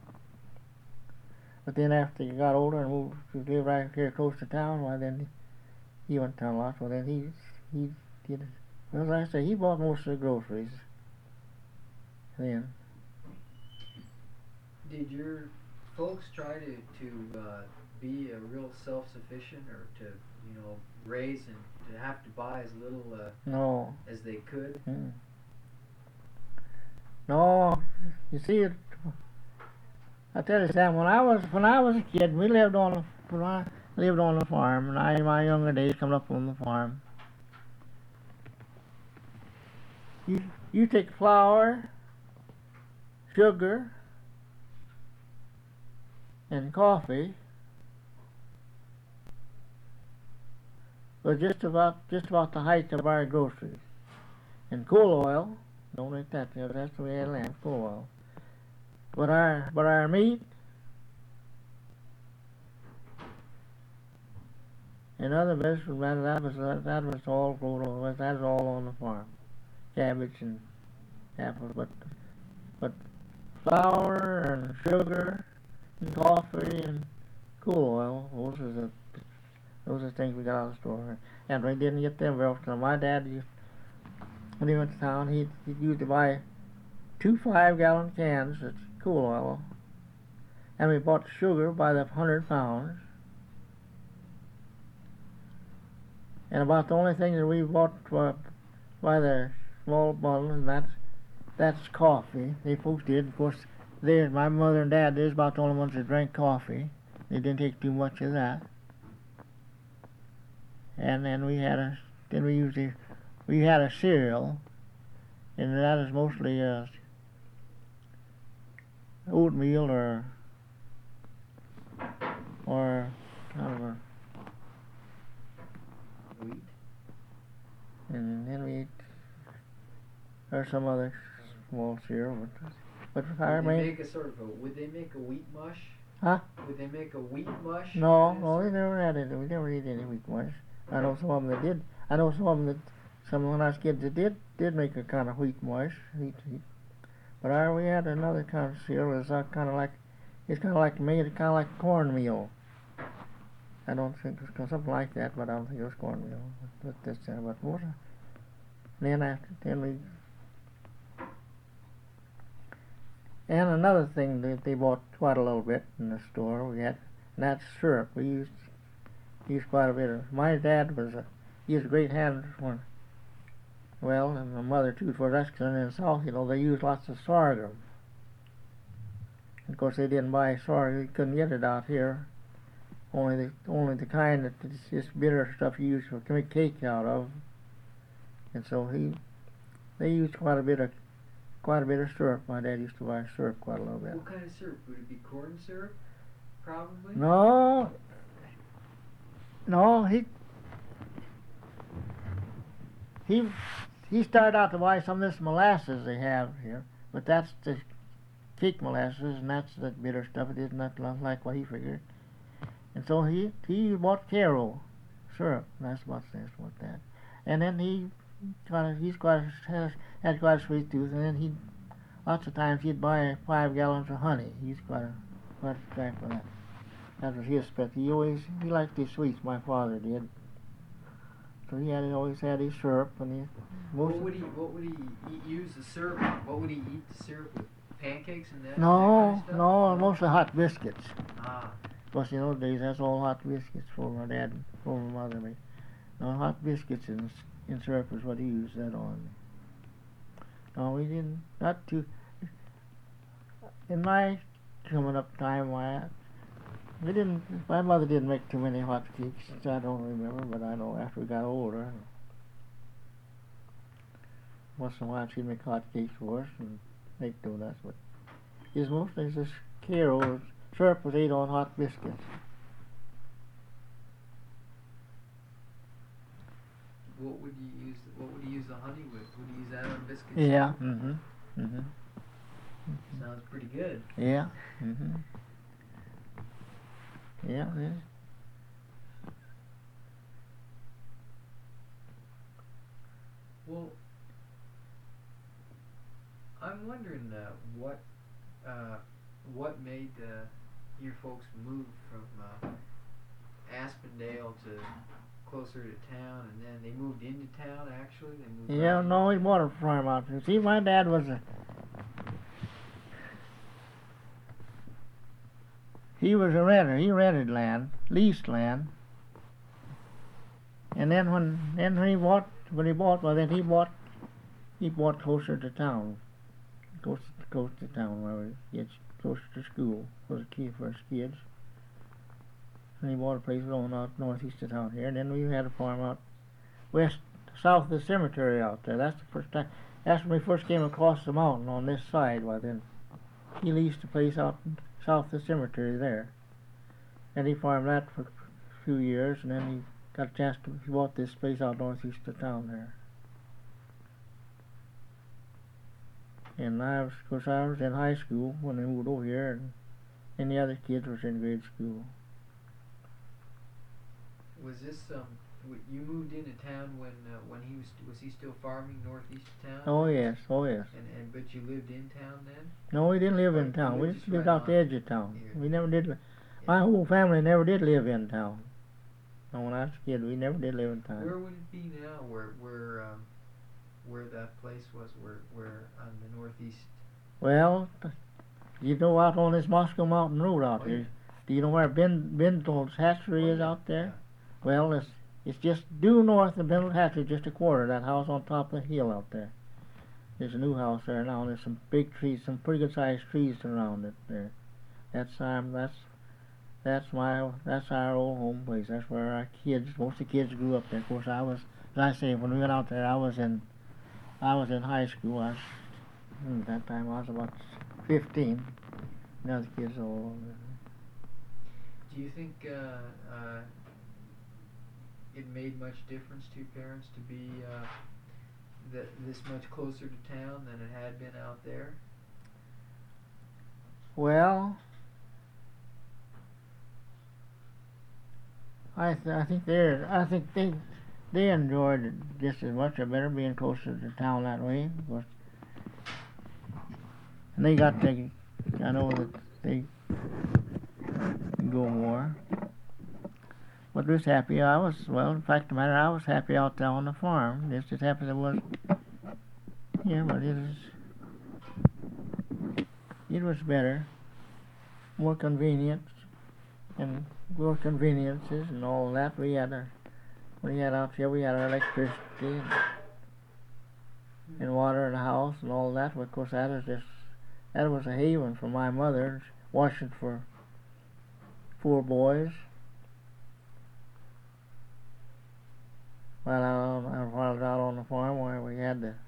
But then after he got older and moved to live right here close to town, why then he went to town lots. Well, then he he did. Well, as I say, he bought most of the groceries. Then. Did your folks try to to uh, be a real self-sufficient, or to you know raise and to have to buy as little uh, No. as they could? Mm. No. You see it. I tell you, Sam, when I was when I was a kid, we lived on a when I lived on the farm, and I in my younger days come up on the farm. You you take flour, sugar, and coffee, was just about just about the height of our groceries. And coal oil, don't make that, that's the way I land, coal oil. But our but our meat And other vegetables, that, that was that, that was all grown on. That was all on the farm, cabbage and apples. But but flour and sugar and coffee and cool oil, those are the those are the things we got out of the store. And we didn't get them very often. My dad used, when he went to town, he he used to buy two five-gallon cans of cool oil, and we bought sugar by the hundred pounds. And about the only thing that we bought uh, by the small bottle, and that's that's coffee. They folks did, of course. They, my mother and dad, they're about the only ones that drank coffee. They didn't take too much of that. And then we had a, then we usually, we had a cereal, and that is mostly uh, oatmeal or or I don't know. Wheat. And then we ate, or some other small cereal, but but I Would they mean, make a sort of a? Would they make a wheat mush? Huh? Would they make a wheat mush? no, Yes. no, we never had it. We never ate any wheat mush. I know some of them that did. I know some of them that some when I was kids that did did make a kind of wheat mush. Wheat, wheat. But our, we had another kind of cereal. It's uh, kind of like it's kind of like made kind of like cornmeal. I don't think it was something like that, but I don't think it was cornmeal. But this, uh, but what? Then after, then we. And another thing that they bought quite a little bit in the store, we had, and that's syrup. We used used quite a bit of. My dad was a, he was a great hand when, well, and my mother too. For us, because in the South, you know, they used lots of sorghum. Of course, they didn't buy sorghum; you couldn't get it out here. Only the only the kind that is just bitter stuff you use to make cake out of. And so he, they used quite a bit of, quite a bit of syrup. My dad used to buy syrup quite a little bit. What kind of syrup? Would it be corn syrup? Probably. No, no, he, he, he started out to buy some of this molasses they have here, but that's the cake molasses, and that's the bitter stuff. It is not like what he figured. And so he he bought Caro syrup. That's about that's about that. And then he kind of he's quite has had quite a sweet tooth. And then he lots of times he'd buy five gallons of honey. He's quite a quite a guy for that. That was his pet. He always he liked his sweets. My father did. So he had he always had his syrup, and he most What would he What would he eat, use the syrup on? What would he eat the syrup with? Pancakes and that? no that kind of stuff? no mostly hot biscuits. Ah. Plus, in those days, that's all hot biscuits for my dad and for my mother. Me. No, hot biscuits and, and syrup is what he used that on. No, we didn't, not too, in my coming up time, I, we didn't, my mother didn't make too many hot cakes, so I don't remember, but I know after we got older, once in a while she'd make hot cakes for us and make donuts, but it's mostly just Caro. Syrup was ate on hot biscuits. What would you use? What would you use the honey with? Would you use that on biscuits? Yeah. Mm-hmm. Mm-hmm. Sounds pretty good. Yeah. Mm-hmm. Yeah. Yeah. Well, I'm wondering uh, what uh, what made uh, your folks move from uh, Aspendale to closer to town, and then they moved into town. Actually, they moved. Yeah. out No, he bought a farm out there. See, my dad was a. He was a renter. He rented land, leased land. And then when then when he bought when he bought well then he bought he bought closer to town, close close to town where he gets closer to school for the kid for his kids. And he bought a place going out northeast of town here. And then we had a farm out west south of the cemetery out there. That's the first time. That's when we first came across the mountain on this side. Well then, he leased a place out south of the cemetery there, and he farmed that for a few years, and then he got a chance to, he bought this place out northeast of town there. And I was, of course, I was in high school when they moved over here, and, and the other kids was in grade school. was this um? w- You moved into town when uh, when he was was he still farming northeast of town? Oh yes, oh yes. And and but you lived in town then? No, we didn't live Or in you town. We lived just just lived right out the on edge of town. here? We never did. Li- Yeah. My whole family never did live in town. And when I was a kid, we never did live in town. Where would it be now? Where where um, where that place was? Where where on the northeast? Well, you know out on this Moscow Mountain Road out Oh, here. yeah. Do you know where Ben Bindle's hatchery Oh, is yeah, out there? yeah. Well, it's it's just due north of Bindle's hatchery, just a quarter of that house on top of the hill out there. There's a new house there now, and there's some big trees, some pretty good sized trees around it there. That's um, that's that's my that's our old home place. That's where our kids, most of the kids grew up there. Of course, I was, as I say, when we went out there, I was in, I was in high school. I was, hmm, at that time I was about fifteen. The other kids all. Do you think uh, uh, it made much difference to your parents to be uh, th- this much closer to town than it had been out there? Well, I th- I think they I think they they enjoyed it just as much or better being closer to town that way. Of course. And they got to, I know that they go more. But was happy I was, well, in fact, the matter, I was happy out there on the farm. Just as happy as I was here, but it was, it was better, more convenient, and more conveniences and all that. We had our, we had out here, we had our electricity and, and water in the house and all that. But of course, that was just, that was a haven for my mother, washing for four boys. While out on, while I was out on the farm, where we had the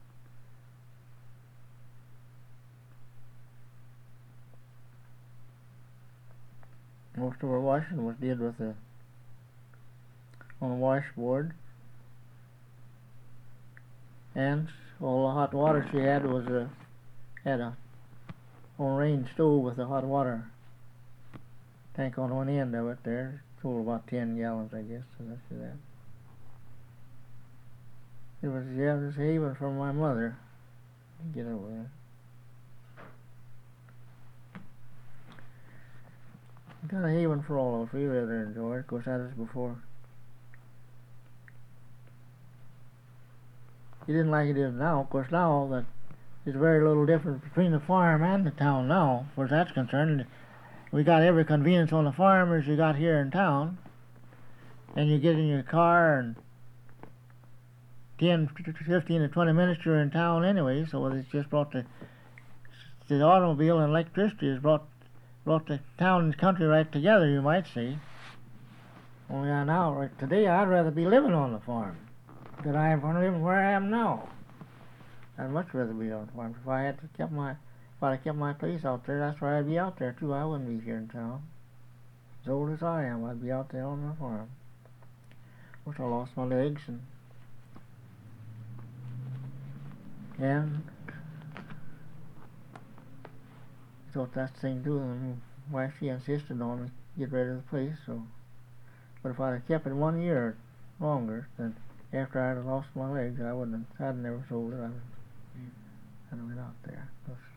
most of our washing was did with the on the washboard, and all the hot water she had was a had a on range stove with a hot water tank on one end of it there. Total about ten gallons, I guess. So that's that. It was yeah, it was a haven for my mother. Get over there. Got a haven for all of us. We rather enjoyed it. Of course, that was before. You didn't like it is now. Of course, now that there's very little difference between the farm and the town now, as far as that's concerned. We got every convenience on the farm as you got here in town. And you get in your car and ten, fifteen, or twenty minutes you're in town anyway, so it's just brought the the automobile and electricity has brought brought the town and country right together, you might say. Only I now, right today, I'd rather be living on the farm than I am living where I am now. I'd much rather be on the farm. If I had to kept my if I kept my place out there, that's where I'd be out there too. I wouldn't be here in town. As old as I am, I'd be out there on the farm. Of course, I lost my legs and and thought that's the thing to do, and my wife, she insisted on me get rid of the place. So, but if I'd have kept it one year longer, then after I'd have lost my legs, I wouldn't have, I'd never sold it. I'd have, Mm. I'd have went out there.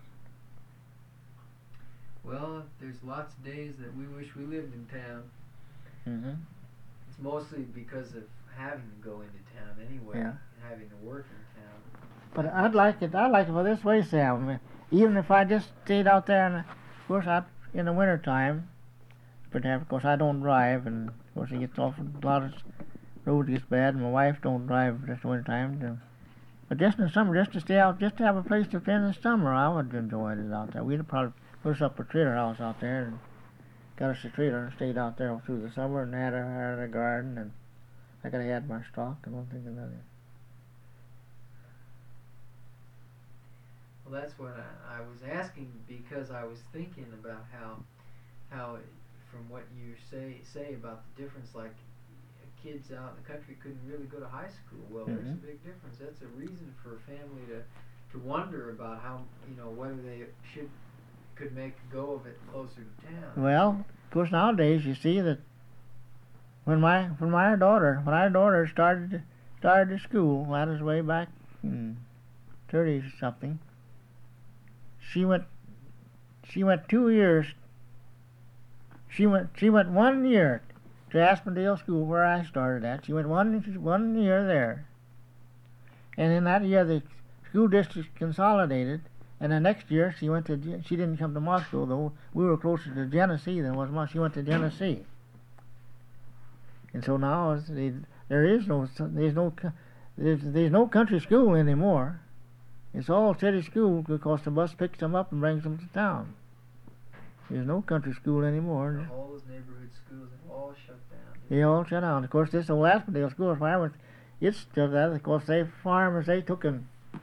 Well, there's lots of days that we wish we lived in town. Mm-hmm. It's mostly because of having to go into town anyway, Yeah. and having to work in town. But I'd like it. I'd like it for this way, Sam. I mean, even if I just stayed out there, and of course, I in the winter time, but of course I don't drive, and of course it gets off a lot of road gets bad, and my wife don't drive just the winter time. So. But just in the summer, just to stay out, just to have a place to spend the summer, I would enjoy it out there. We'd probably put us up a trailer house out there and got us a trailer and stayed out there through the summer and had a, had a garden, and I could have had my stock and one thing and another. Well, that's what I, I was asking because I was thinking about how, how, from what you say say about the difference, like kids out in the country couldn't really go to high school. Well, mm-hmm. There's a big difference. That's a reason for a family to, to wonder about how you know whether they should could make a go of it closer to town. Well, of course nowadays you see that when my when my daughter when our daughter started started to school, that was way back in thirty something. She went she went two years. She went she went one year to Aspendale School where I started at. She went one one year there, and in that year the school district consolidated. And the next year she went to she didn't come to Moscow though. We were closer to Genesee than was Moscow. She went to Genesee. And so now they, there is no there's no there's, there's no country school anymore. It's all city school because the bus picks them up and brings them to town. There's no country school anymore. All those neighborhood schools have all shut down. They all shut down. Of course, this old Aspendale School of Farmers, it's still that. Of course, they farmers they took and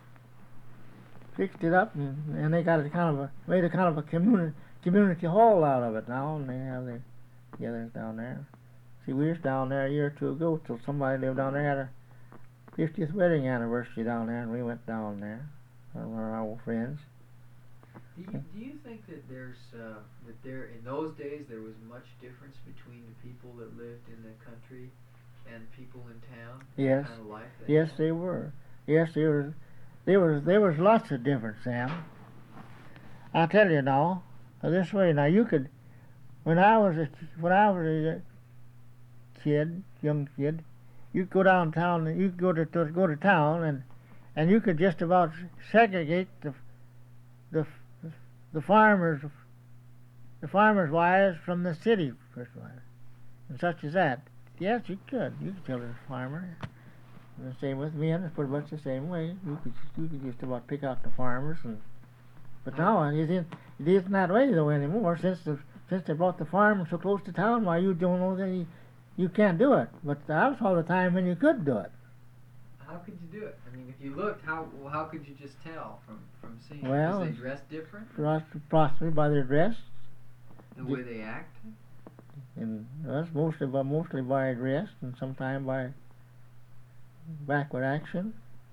fixed it up, and, and they got a kind of a made a kind of a community community hall out of it now, and they have their gatherings down there. See, we was down there a year or two ago, till somebody lived down there had a fiftieth wedding anniversary down there, and we went down there. One of our old friends. Do you, do you think that there's uh, that there in those days there was much difference between the people that lived in the country and people in town? Yes. Kind of life they Yes, had? they were. Yes, there was. There was. There was lots of difference, Sam. I'll tell you now. This way, now you could. When I was a when I was a kid, young kid, you go downtown. You go to, to go to town, and and you could just about segregate the the the farmers the farmers' wives from the city first wives, and such as that. Yes, you could. You could tell a farmer. The same with men. It's pretty much the same way. You could you could just about pick out the farmers, and but now it isn't it isn't that way though anymore. Since the since they brought the farm so close to town, why you don't know that you, you can't do it. But that was all the time when you could do it. How could you do it? I mean, if you looked, how well, how could you just tell from from seeing? Well, Because they dress different, Possibly by their dress, the way they act. and that's mostly by mostly by dress, and sometimes by backward action.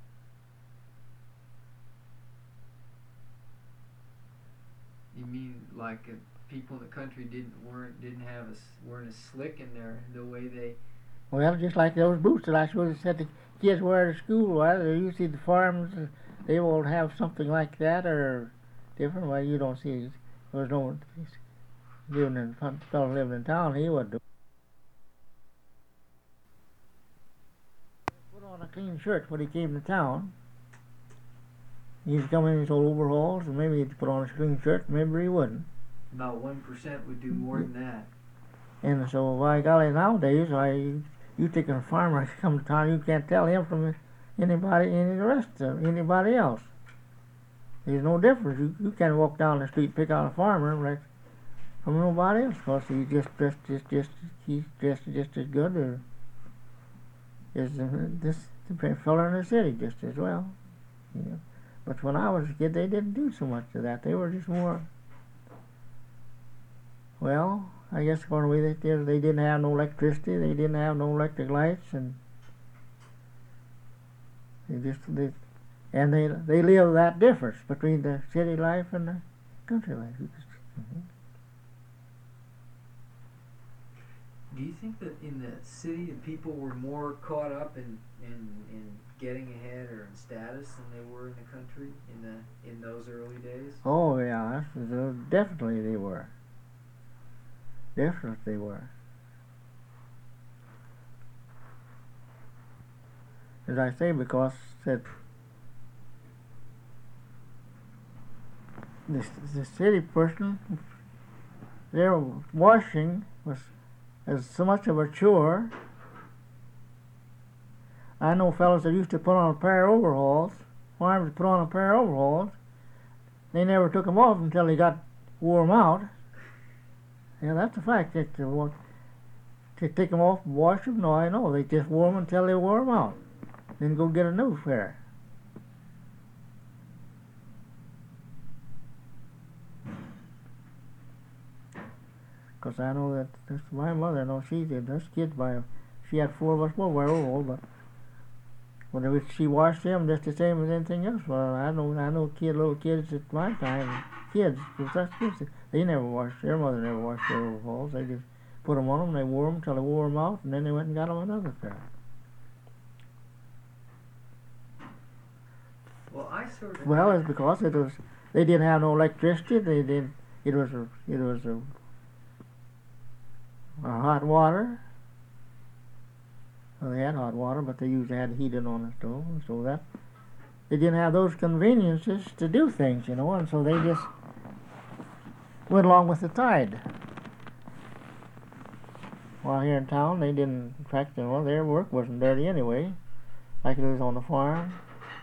You mean like uh, people in the country didn't weren't didn't have a, weren't as slick in their the way they. Well, just like those boots that I suppose said the kids wear to school. Well, you see the farms, uh, they will have something like that or different. Well, you don't see. There's no living in fellow living in town. He would do. Put on a clean shirt when he came to town. He'd come in his old overalls, and maybe he'd put on a clean shirt. Maybe he wouldn't. About one percent would do more than that. And so, by golly, nowadays, I you take a farmer come to town, you can't tell him from anybody, any the rest of anybody else. There's no difference. You, you can't walk down the street and pick out a farmer like from nobody else, because he's just dressed just just he's dressed just as good or as uh, this the fellow in the city just as well. You know. But when I was a kid, they didn't do so much of that. They were just more. Well, I guess one way they did, they didn't have no electricity, they didn't have no electric lights, and they just they, and they they live that difference between the city life and the country life. Mm-hmm. Do you think that in the city the people were more caught up in, in, in getting ahead or in status than they were in the country in the in those early days? Oh yeah, definitely they were. Definitely they were. As I say, because that the the city person, their washing was as so much of a chore. I know fellows that used to put on a pair of overalls, farmers put on a pair of overalls. They never took them off until they got wore them out. Yeah, that's a fact. That to, want to take them off and wash them, no, I know. They just wore them until they wore them out. Then go get a new pair. Because I know that this, my mother, no, she did. This kids by, she had four of us more wear overalls, but when was, she washed them just the same as anything else. Well, I know, I know, kid, little kids at my time, kids, such kids, they never washed. Their mother never washed their overalls. They just put them on them, they wore them till they wore them out, and then they went and got them another pair. Well, I sort of. Well, it's because it was they didn't have no electricity. They did. It was a it was a, a hot water. Well, they had hot water, but they usually had heated on the stove, and so that they didn't have those conveniences to do things, you know, and so they just went along with the tide. While here in town, they didn't. In fact, you know, their work wasn't dirty anyway, like it was on the farm.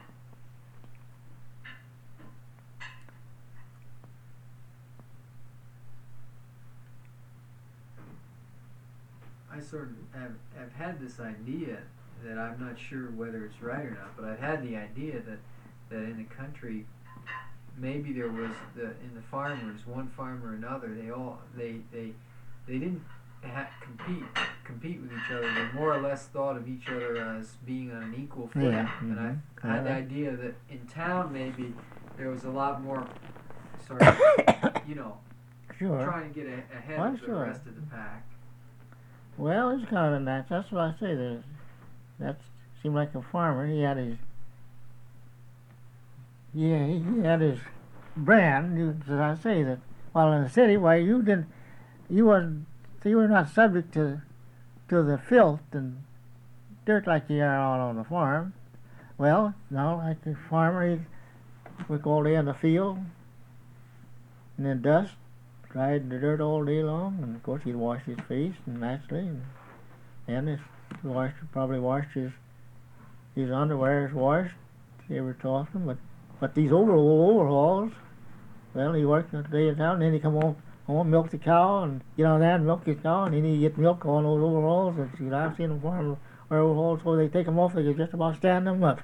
I sort of have, have had this idea that I'm not sure whether it's right or not, but I've had the idea that, that in the country, maybe there was the in the farmers, one farmer or another, they all they they they didn't ha- compete compete with each other. They more or less thought of each other as being on an equal footing. Yeah, and mhm. I had the Yeah. idea that in town maybe there was a lot more sort of you know Sure. trying to get a, ahead Why, of the sure. rest of the pack. Well, it's kind of a nice. That's what I say. There's, that seemed like a farmer. He had his, yeah, he, he had his brand. You, as I say that, while in the city, why you didn't, you wasn't, you were not subject to, to the filth and dirt like you are out on the farm. Well, now like the farmer, he work all day in the field, and then dust. Dried in the dirt all day long, and of course he'd wash his face and naturally, and, and his washed, probably washed his his underwear is washed every so often. But but these overall overhauls, well, he worked a day in town, and then he come home home milk the cow and get on there and milk his cow, and then he get milk on those overalls. And see, I've seen them farm wear overalls, so they take them off, they can just about stand them up.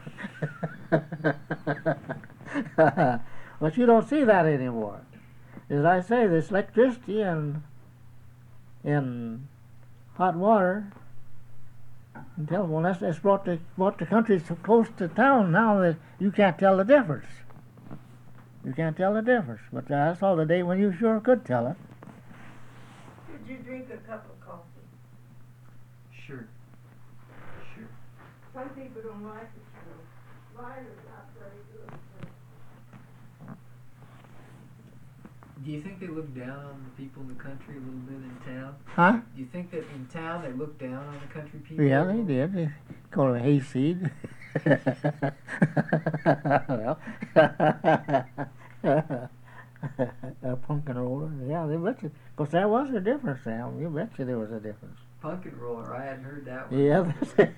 But you don't see that anymore. As I say, this electricity and and hot water and telephone, that's, that's brought the brought the country so close to town now that you can't tell the difference. You can't tell the difference. But I saw the day when you sure could tell it. Did you drink a cup of coffee? Sure. Sure. Some people don't like it, so mine is not very good. Do you think they look down on the people in the country a little bit in town? Huh? Do you think that in town they look down on the country people? Yeah, they did. They call it a hayseed. Well, a pumpkin roller. Yeah, they bet you. Because there was a difference, Sam. You bet you there was a difference. Pumpkin roller, I hadn't heard that one. Yeah,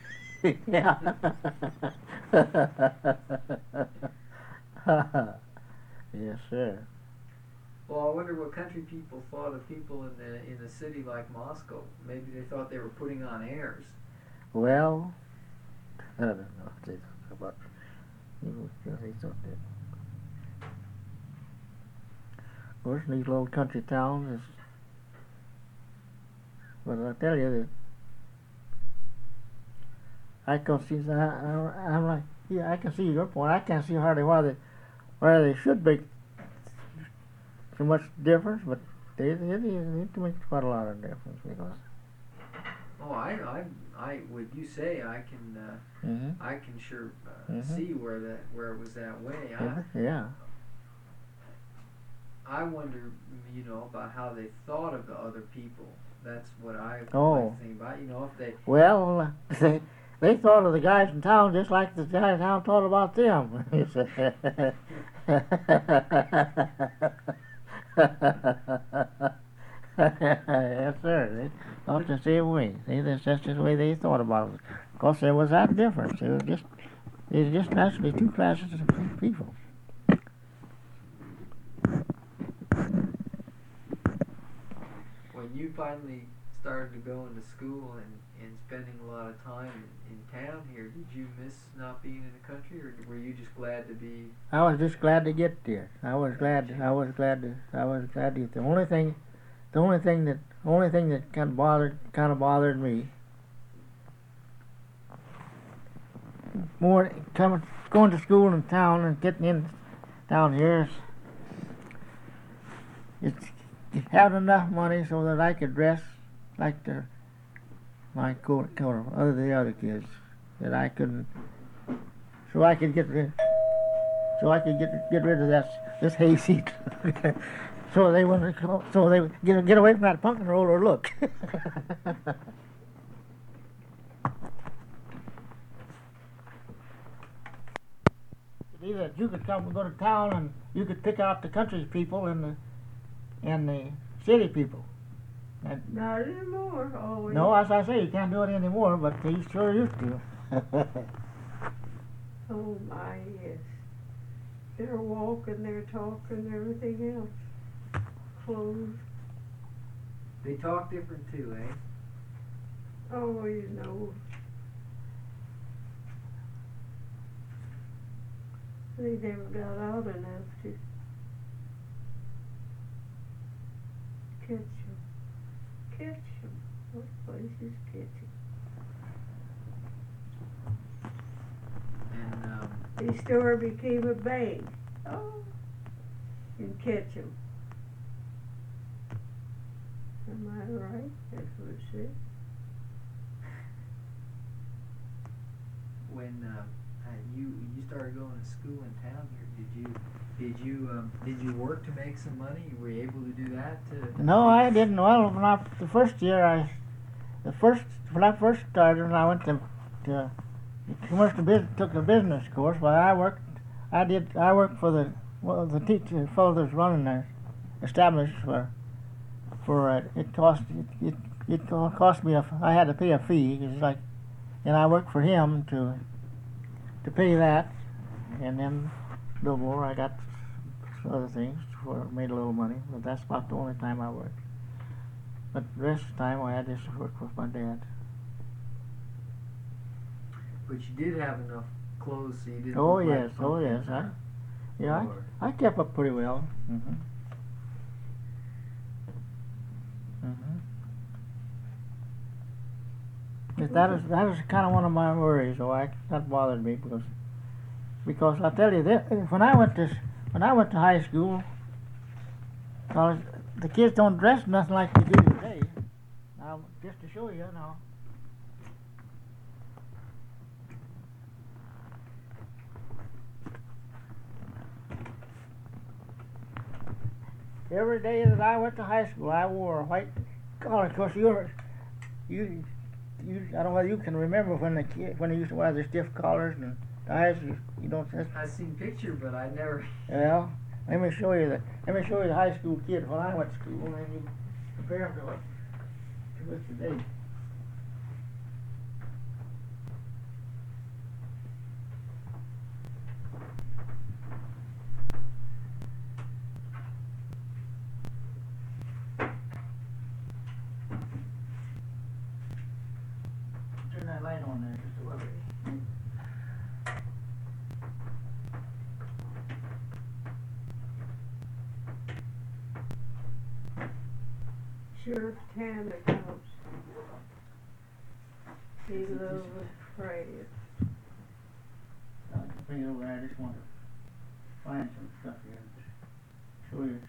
yeah. Yes, sir. Well, I wonder what country people thought of people in the in a city like Moscow. Maybe they thought they were putting on airs. Well, I don't know what they thought about. They thought that. Of course, in these little country towns, is, but I tell you that I can see. I, I, I'm like, yeah, I can see your point. I can't see hardly why they, why they should make so much difference, but they, they, they need to make quite a lot of difference because. Oh, I, I, I. Would you say I can? Uh, Mm-hmm. I can sure uh, Mhm. see where that where it was that way. Yeah, I, yeah. I wonder, you know, about how they thought of the other people. That's what I Oh. like to think about. You know, if they. Well, they, they thought of the guys in town just like the guys in town thought about them. Yes, sir. They thought the same way. See, that's just the way they thought about it. Of course, there was that difference. It was just, it was just naturally two classes of people. When you finally started to go into school and, and spending a lot of time in, in town here, did you miss not being in the country, or were you just glad to be? I was just glad to get there. I was glad. I was glad to. I was glad to get there. The only thing, the only thing that, only thing that kind of bothered, kind of bothered me, more coming, going to school in town and getting in down here. It's, it's having enough money so that I could dress like the my co or other the other kids that I couldn't, so I could get rid, so I could get get rid of that this hayseed. So they wouldn't, so they would get get away from that pumpkin roller look. Either you could come and go to town, and you could pick out the country people and the and the city people. And Not anymore, always. no, as I say, you can't do it anymore, but they sure used to. Oh my, yes. They're walking, they're talking, everything else. Clothes. They talk different too, eh? Oh, you know. They never got out enough to catch them. Catch them. What places catch them? And um, The store became a bank. Oh, and catch them. Am I right? That's what it said. when uh, uh, you you started going to school in town here, did you did you um, did you work to make some money? Were you able to do that? To No, I didn't. Well, when I, the first year, I, the first when I first started, and I went to, to the commercial business, took the business course. Well, I worked, I did, I worked for the well, the teacher, the fellow that's running the established for, for uh, it cost it, it it cost me a, I had to pay a fee. It's like, and I worked for him to, to pay that, and then a little more. I got other things for made a little money, but that's about the only time I worked. But the rest of the time I had to work with my dad. But you did have enough clothes, so you didn't. Oh look like yes, oh pumpkins, yes. I, huh? yeah, Or- I, I kept up pretty well. Mm-hmm. Mm-hmm. But that is that is kind of one of my worries. So I that bothered me because because I tell you that when I went to s- when I went to high school, college, the kids don't dress nothing like they do today. Now, just to show you now. Every day that I went to high school, I wore a white collar. Of course, you're, you, you. I don't know whether you can remember when the kid, when they used to wear the stiff collars and ties. You, you don't. That's, I seen picture, but I never. well, let me show you the. Let me show you the high school kid when I went to school, and then you compare them to what to it today. Turn that light on there just a little bit. Sheriff Tanner comes. He loves prayer. I can bring it over there. I just want to find some stuff here. Show you.